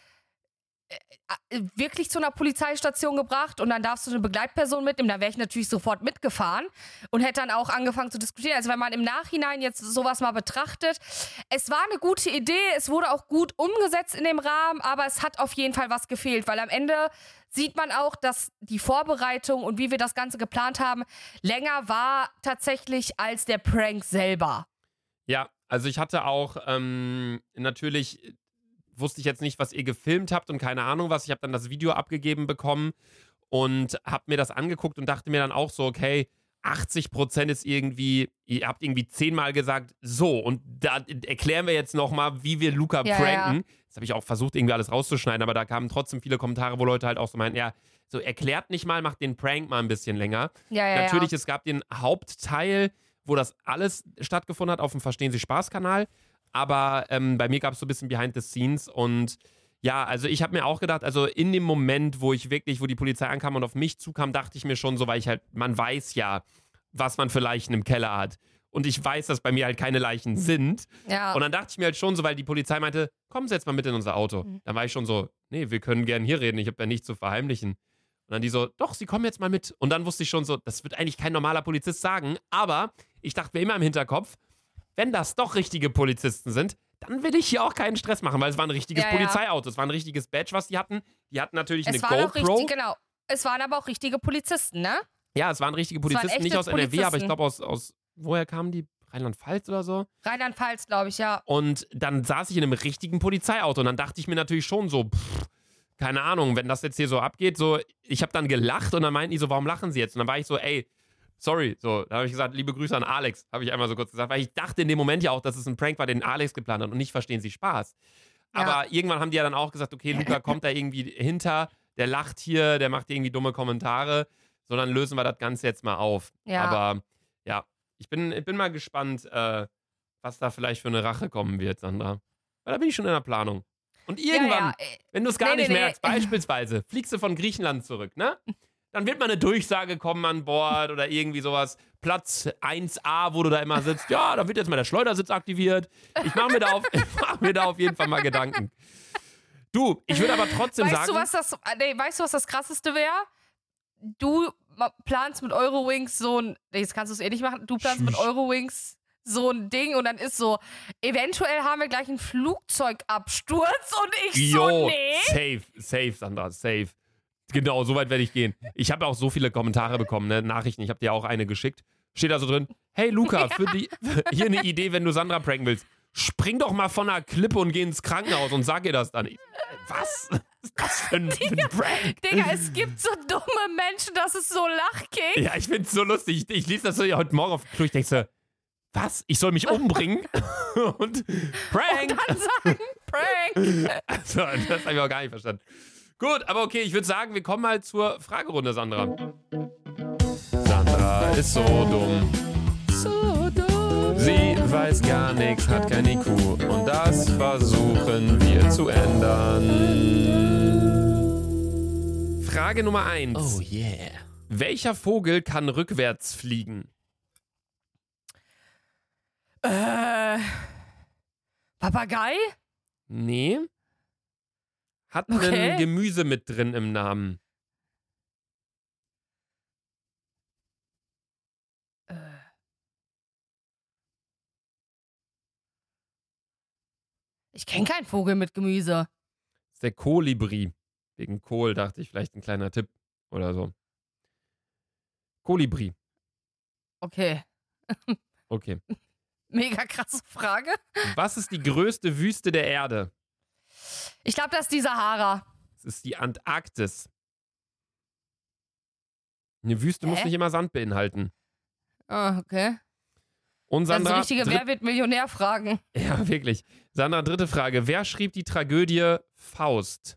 wirklich zu einer Polizeistation gebracht und dann darfst du eine Begleitperson mitnehmen. Da wäre ich natürlich sofort mitgefahren und hätte dann auch angefangen zu diskutieren. Also wenn man im Nachhinein jetzt sowas mal betrachtet, es war eine gute Idee, es wurde auch gut umgesetzt in dem Rahmen, aber es hat auf jeden Fall was gefehlt, weil am Ende sieht man auch, dass die Vorbereitung und wie wir das Ganze geplant haben, länger war tatsächlich als der Prank selber. Ja, also ich hatte auch ähm, natürlich, wusste ich jetzt nicht, was ihr gefilmt habt und keine Ahnung was. Ich habe dann das Video abgegeben bekommen und habe mir das angeguckt und dachte mir dann auch so, okay, achtzig Prozent ist irgendwie, ihr habt irgendwie zehnmal gesagt, so, und da erklären wir jetzt nochmal, wie wir Luca Ja, pranken. ja. Das habe ich auch versucht, irgendwie alles rauszuschneiden, aber da kamen trotzdem viele Kommentare, wo Leute halt auch so meinen, ja, so erklärt nicht mal, macht den Prank mal ein bisschen länger. Ja, ja, Natürlich, ja. es gab den Hauptteil, wo das alles stattgefunden hat, auf dem Verstehen Sie Spaß-Kanal, aber ähm, bei mir gab es so ein bisschen Behind the Scenes und ja, also ich habe mir auch gedacht, also in dem Moment, wo ich wirklich, wo die Polizei ankam und auf mich zukam, dachte ich mir schon so, weil ich halt, man weiß ja, was man für Leichen im Keller hat. Und ich weiß, dass bei mir halt keine Leichen sind. Ja. Und dann dachte ich mir halt schon so, weil die Polizei meinte, kommen Sie jetzt mal mit in unser Auto. Mhm. Dann war ich schon so, nee, wir können gern hier reden, ich habe ja nichts zu verheimlichen. Und dann die so, doch, Sie kommen jetzt mal mit. Und dann wusste ich schon so, das wird eigentlich kein normaler Polizist sagen, aber ich dachte mir immer im Hinterkopf, wenn das doch richtige Polizisten sind, dann will ich hier auch keinen Stress machen, weil es war ein richtiges Ja, ja. Polizeiauto, es war ein richtiges Badge, was die hatten. Die hatten natürlich Es eine waren auch GoPro. richtig, genau. Es waren aber auch richtige Polizisten, ne? Ja, es waren richtige Es waren Polizisten, nicht echte aus N R W, aber ich Polizisten. glaube aus, aus, woher kamen die? Rheinland-Pfalz oder so? Rheinland-Pfalz, glaube ich, ja. Und dann saß ich in einem richtigen Polizeiauto und dann dachte ich mir natürlich schon so, pff, keine Ahnung, wenn das jetzt hier so abgeht, so, ich habe dann gelacht und dann meinten die so, warum lachen sie jetzt? Und dann war ich so, ey, sorry, so, da habe ich gesagt, liebe Grüße an Alex, habe ich einmal so kurz gesagt, weil ich dachte in dem Moment ja auch, dass es ein Prank war, den Alex geplant hat und nicht Verstehen Sie Spaß. Ja. Aber irgendwann haben die ja dann auch gesagt, okay, Luca kommt da irgendwie hinter, der lacht hier, der macht irgendwie dumme Kommentare, so, dann lösen wir das Ganze jetzt mal auf. Ja. Aber ja, ich bin, ich bin mal gespannt, äh, was da vielleicht für eine Rache kommen wird, Sandra. Weil da bin ich schon in der Planung. Und irgendwann, ja, ja. wenn du es gar Nee, nicht nee, merkst, nee. beispielsweise, fliegst du von Griechenland zurück, ne? Dann wird mal eine Durchsage kommen an Bord oder irgendwie sowas. Platz eins a, wo du da immer sitzt. Ja, da wird jetzt mal der Schleudersitz aktiviert. Ich mache mir, da auf- ich mach mir da auf jeden Fall mal Gedanken. Du, ich würde aber trotzdem Weißt sagen... du, was das, nee, weißt du, was das Krasseste wäre? Du ma- planst mit Eurowings so ein, nee, jetzt kannst du es eh nicht machen, du planst mit Eurowings so ein Ding und dann ist so, eventuell haben wir gleich einen Flugzeugabsturz und ich so, Jo, nee. safe, safe, Sandra, safe. Genau, so weit werde ich gehen. Ich habe auch so viele Kommentare bekommen, ne? Nachrichten. Ich habe dir auch eine geschickt. Steht da so drin, hey Luca, für die, hier eine Idee, wenn du Sandra pranken willst. Spring doch mal von einer Klippe und geh ins Krankenhaus und sag ihr das dann. Ich, was? Was ist das für ein, für ein Prank? Digga, es gibt so dumme Menschen, das ist so Lachkick. Ja, ich find's so lustig. Ich, ich lese das so ja heute Morgen auf dem Klo. Ich denk so, was? Ich soll mich umbringen? und Prank! Dann sagen, Prank. Also, das habe ich auch gar nicht verstanden. Gut, aber okay, ich würde sagen, wir kommen mal zur Fragerunde, Sandra. Sandra ist so dumm. So dumm. Sie weiß gar nichts, hat kein I Q. Und das versuchen wir zu ändern. Frage Nummer eins. Oh yeah. Welcher Vogel kann rückwärts fliegen? Äh, Papagei? Nee. Hat Okay. ein Gemüse mit drin im Namen. Äh. Ich kenne keinen Vogel mit Gemüse. Das ist der Kolibri. Wegen Kohl dachte ich, vielleicht ein kleiner Tipp oder so. Kolibri. Okay. Okay. Mega krasse Frage. Was ist die größte Wüste der Erde? Ich glaube, das ist die Sahara. Es ist die Antarktis. Eine Wüste muss Hä? nicht immer Sand beinhalten. Ah, okay. Und Das sind so Sandra, richtige dritt- Wer wird Millionär-Fragen. ja, wirklich. Sandra, dritte Frage. Wer schrieb die Tragödie Faust?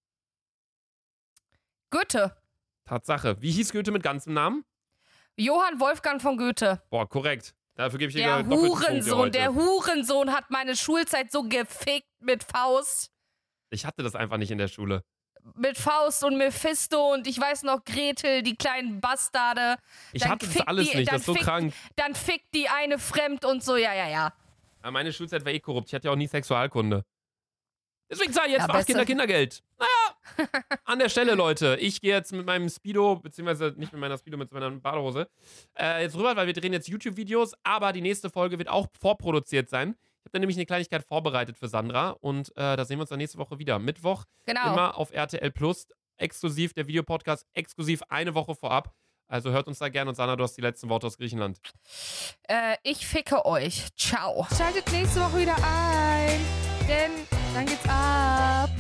Goethe. Tatsache. Wie hieß Goethe mit ganzem Namen? Johann Wolfgang von Goethe. Boah, korrekt. Dafür gebe ich dir Der doppelten Punkt hier Hurensohn, heute. der Hurensohn hat meine Schulzeit so gefickt mit Faust. Ich hatte das einfach nicht in der Schule. Mit Faust und Mephisto und ich weiß noch Gretel, die kleinen Bastarde. Ich Dann hatte das fickt alles die, nicht. dann Das ist so fickt, krank. Dann fickt die eine fremd und so, ja, ja, ja. Aber meine Schulzeit war eh korrupt. Ich hatte ja auch nie Sexualkunde. Deswegen zahle ich jetzt Ja, für acht besser. Kinder Kindergeld. Naja, an der Stelle, Leute. Ich gehe jetzt mit meinem Speedo, beziehungsweise nicht mit meiner Speedo, mit meiner Badehose, äh, jetzt rüber, weil wir drehen jetzt YouTube-Videos, aber die nächste Folge wird auch vorproduziert sein. Ich habe da nämlich eine Kleinigkeit vorbereitet für Sandra und äh, da sehen wir uns dann nächste Woche wieder. Mittwoch, Genau. immer auf R T L Plus, exklusiv, der Videopodcast, exklusiv eine Woche vorab. Also hört uns da gerne und Sandra, du hast die letzten Worte aus Griechenland. Äh, ich ficke euch. Ciao. Schaltet nächste Woche wieder ein, denn dann geht's ab.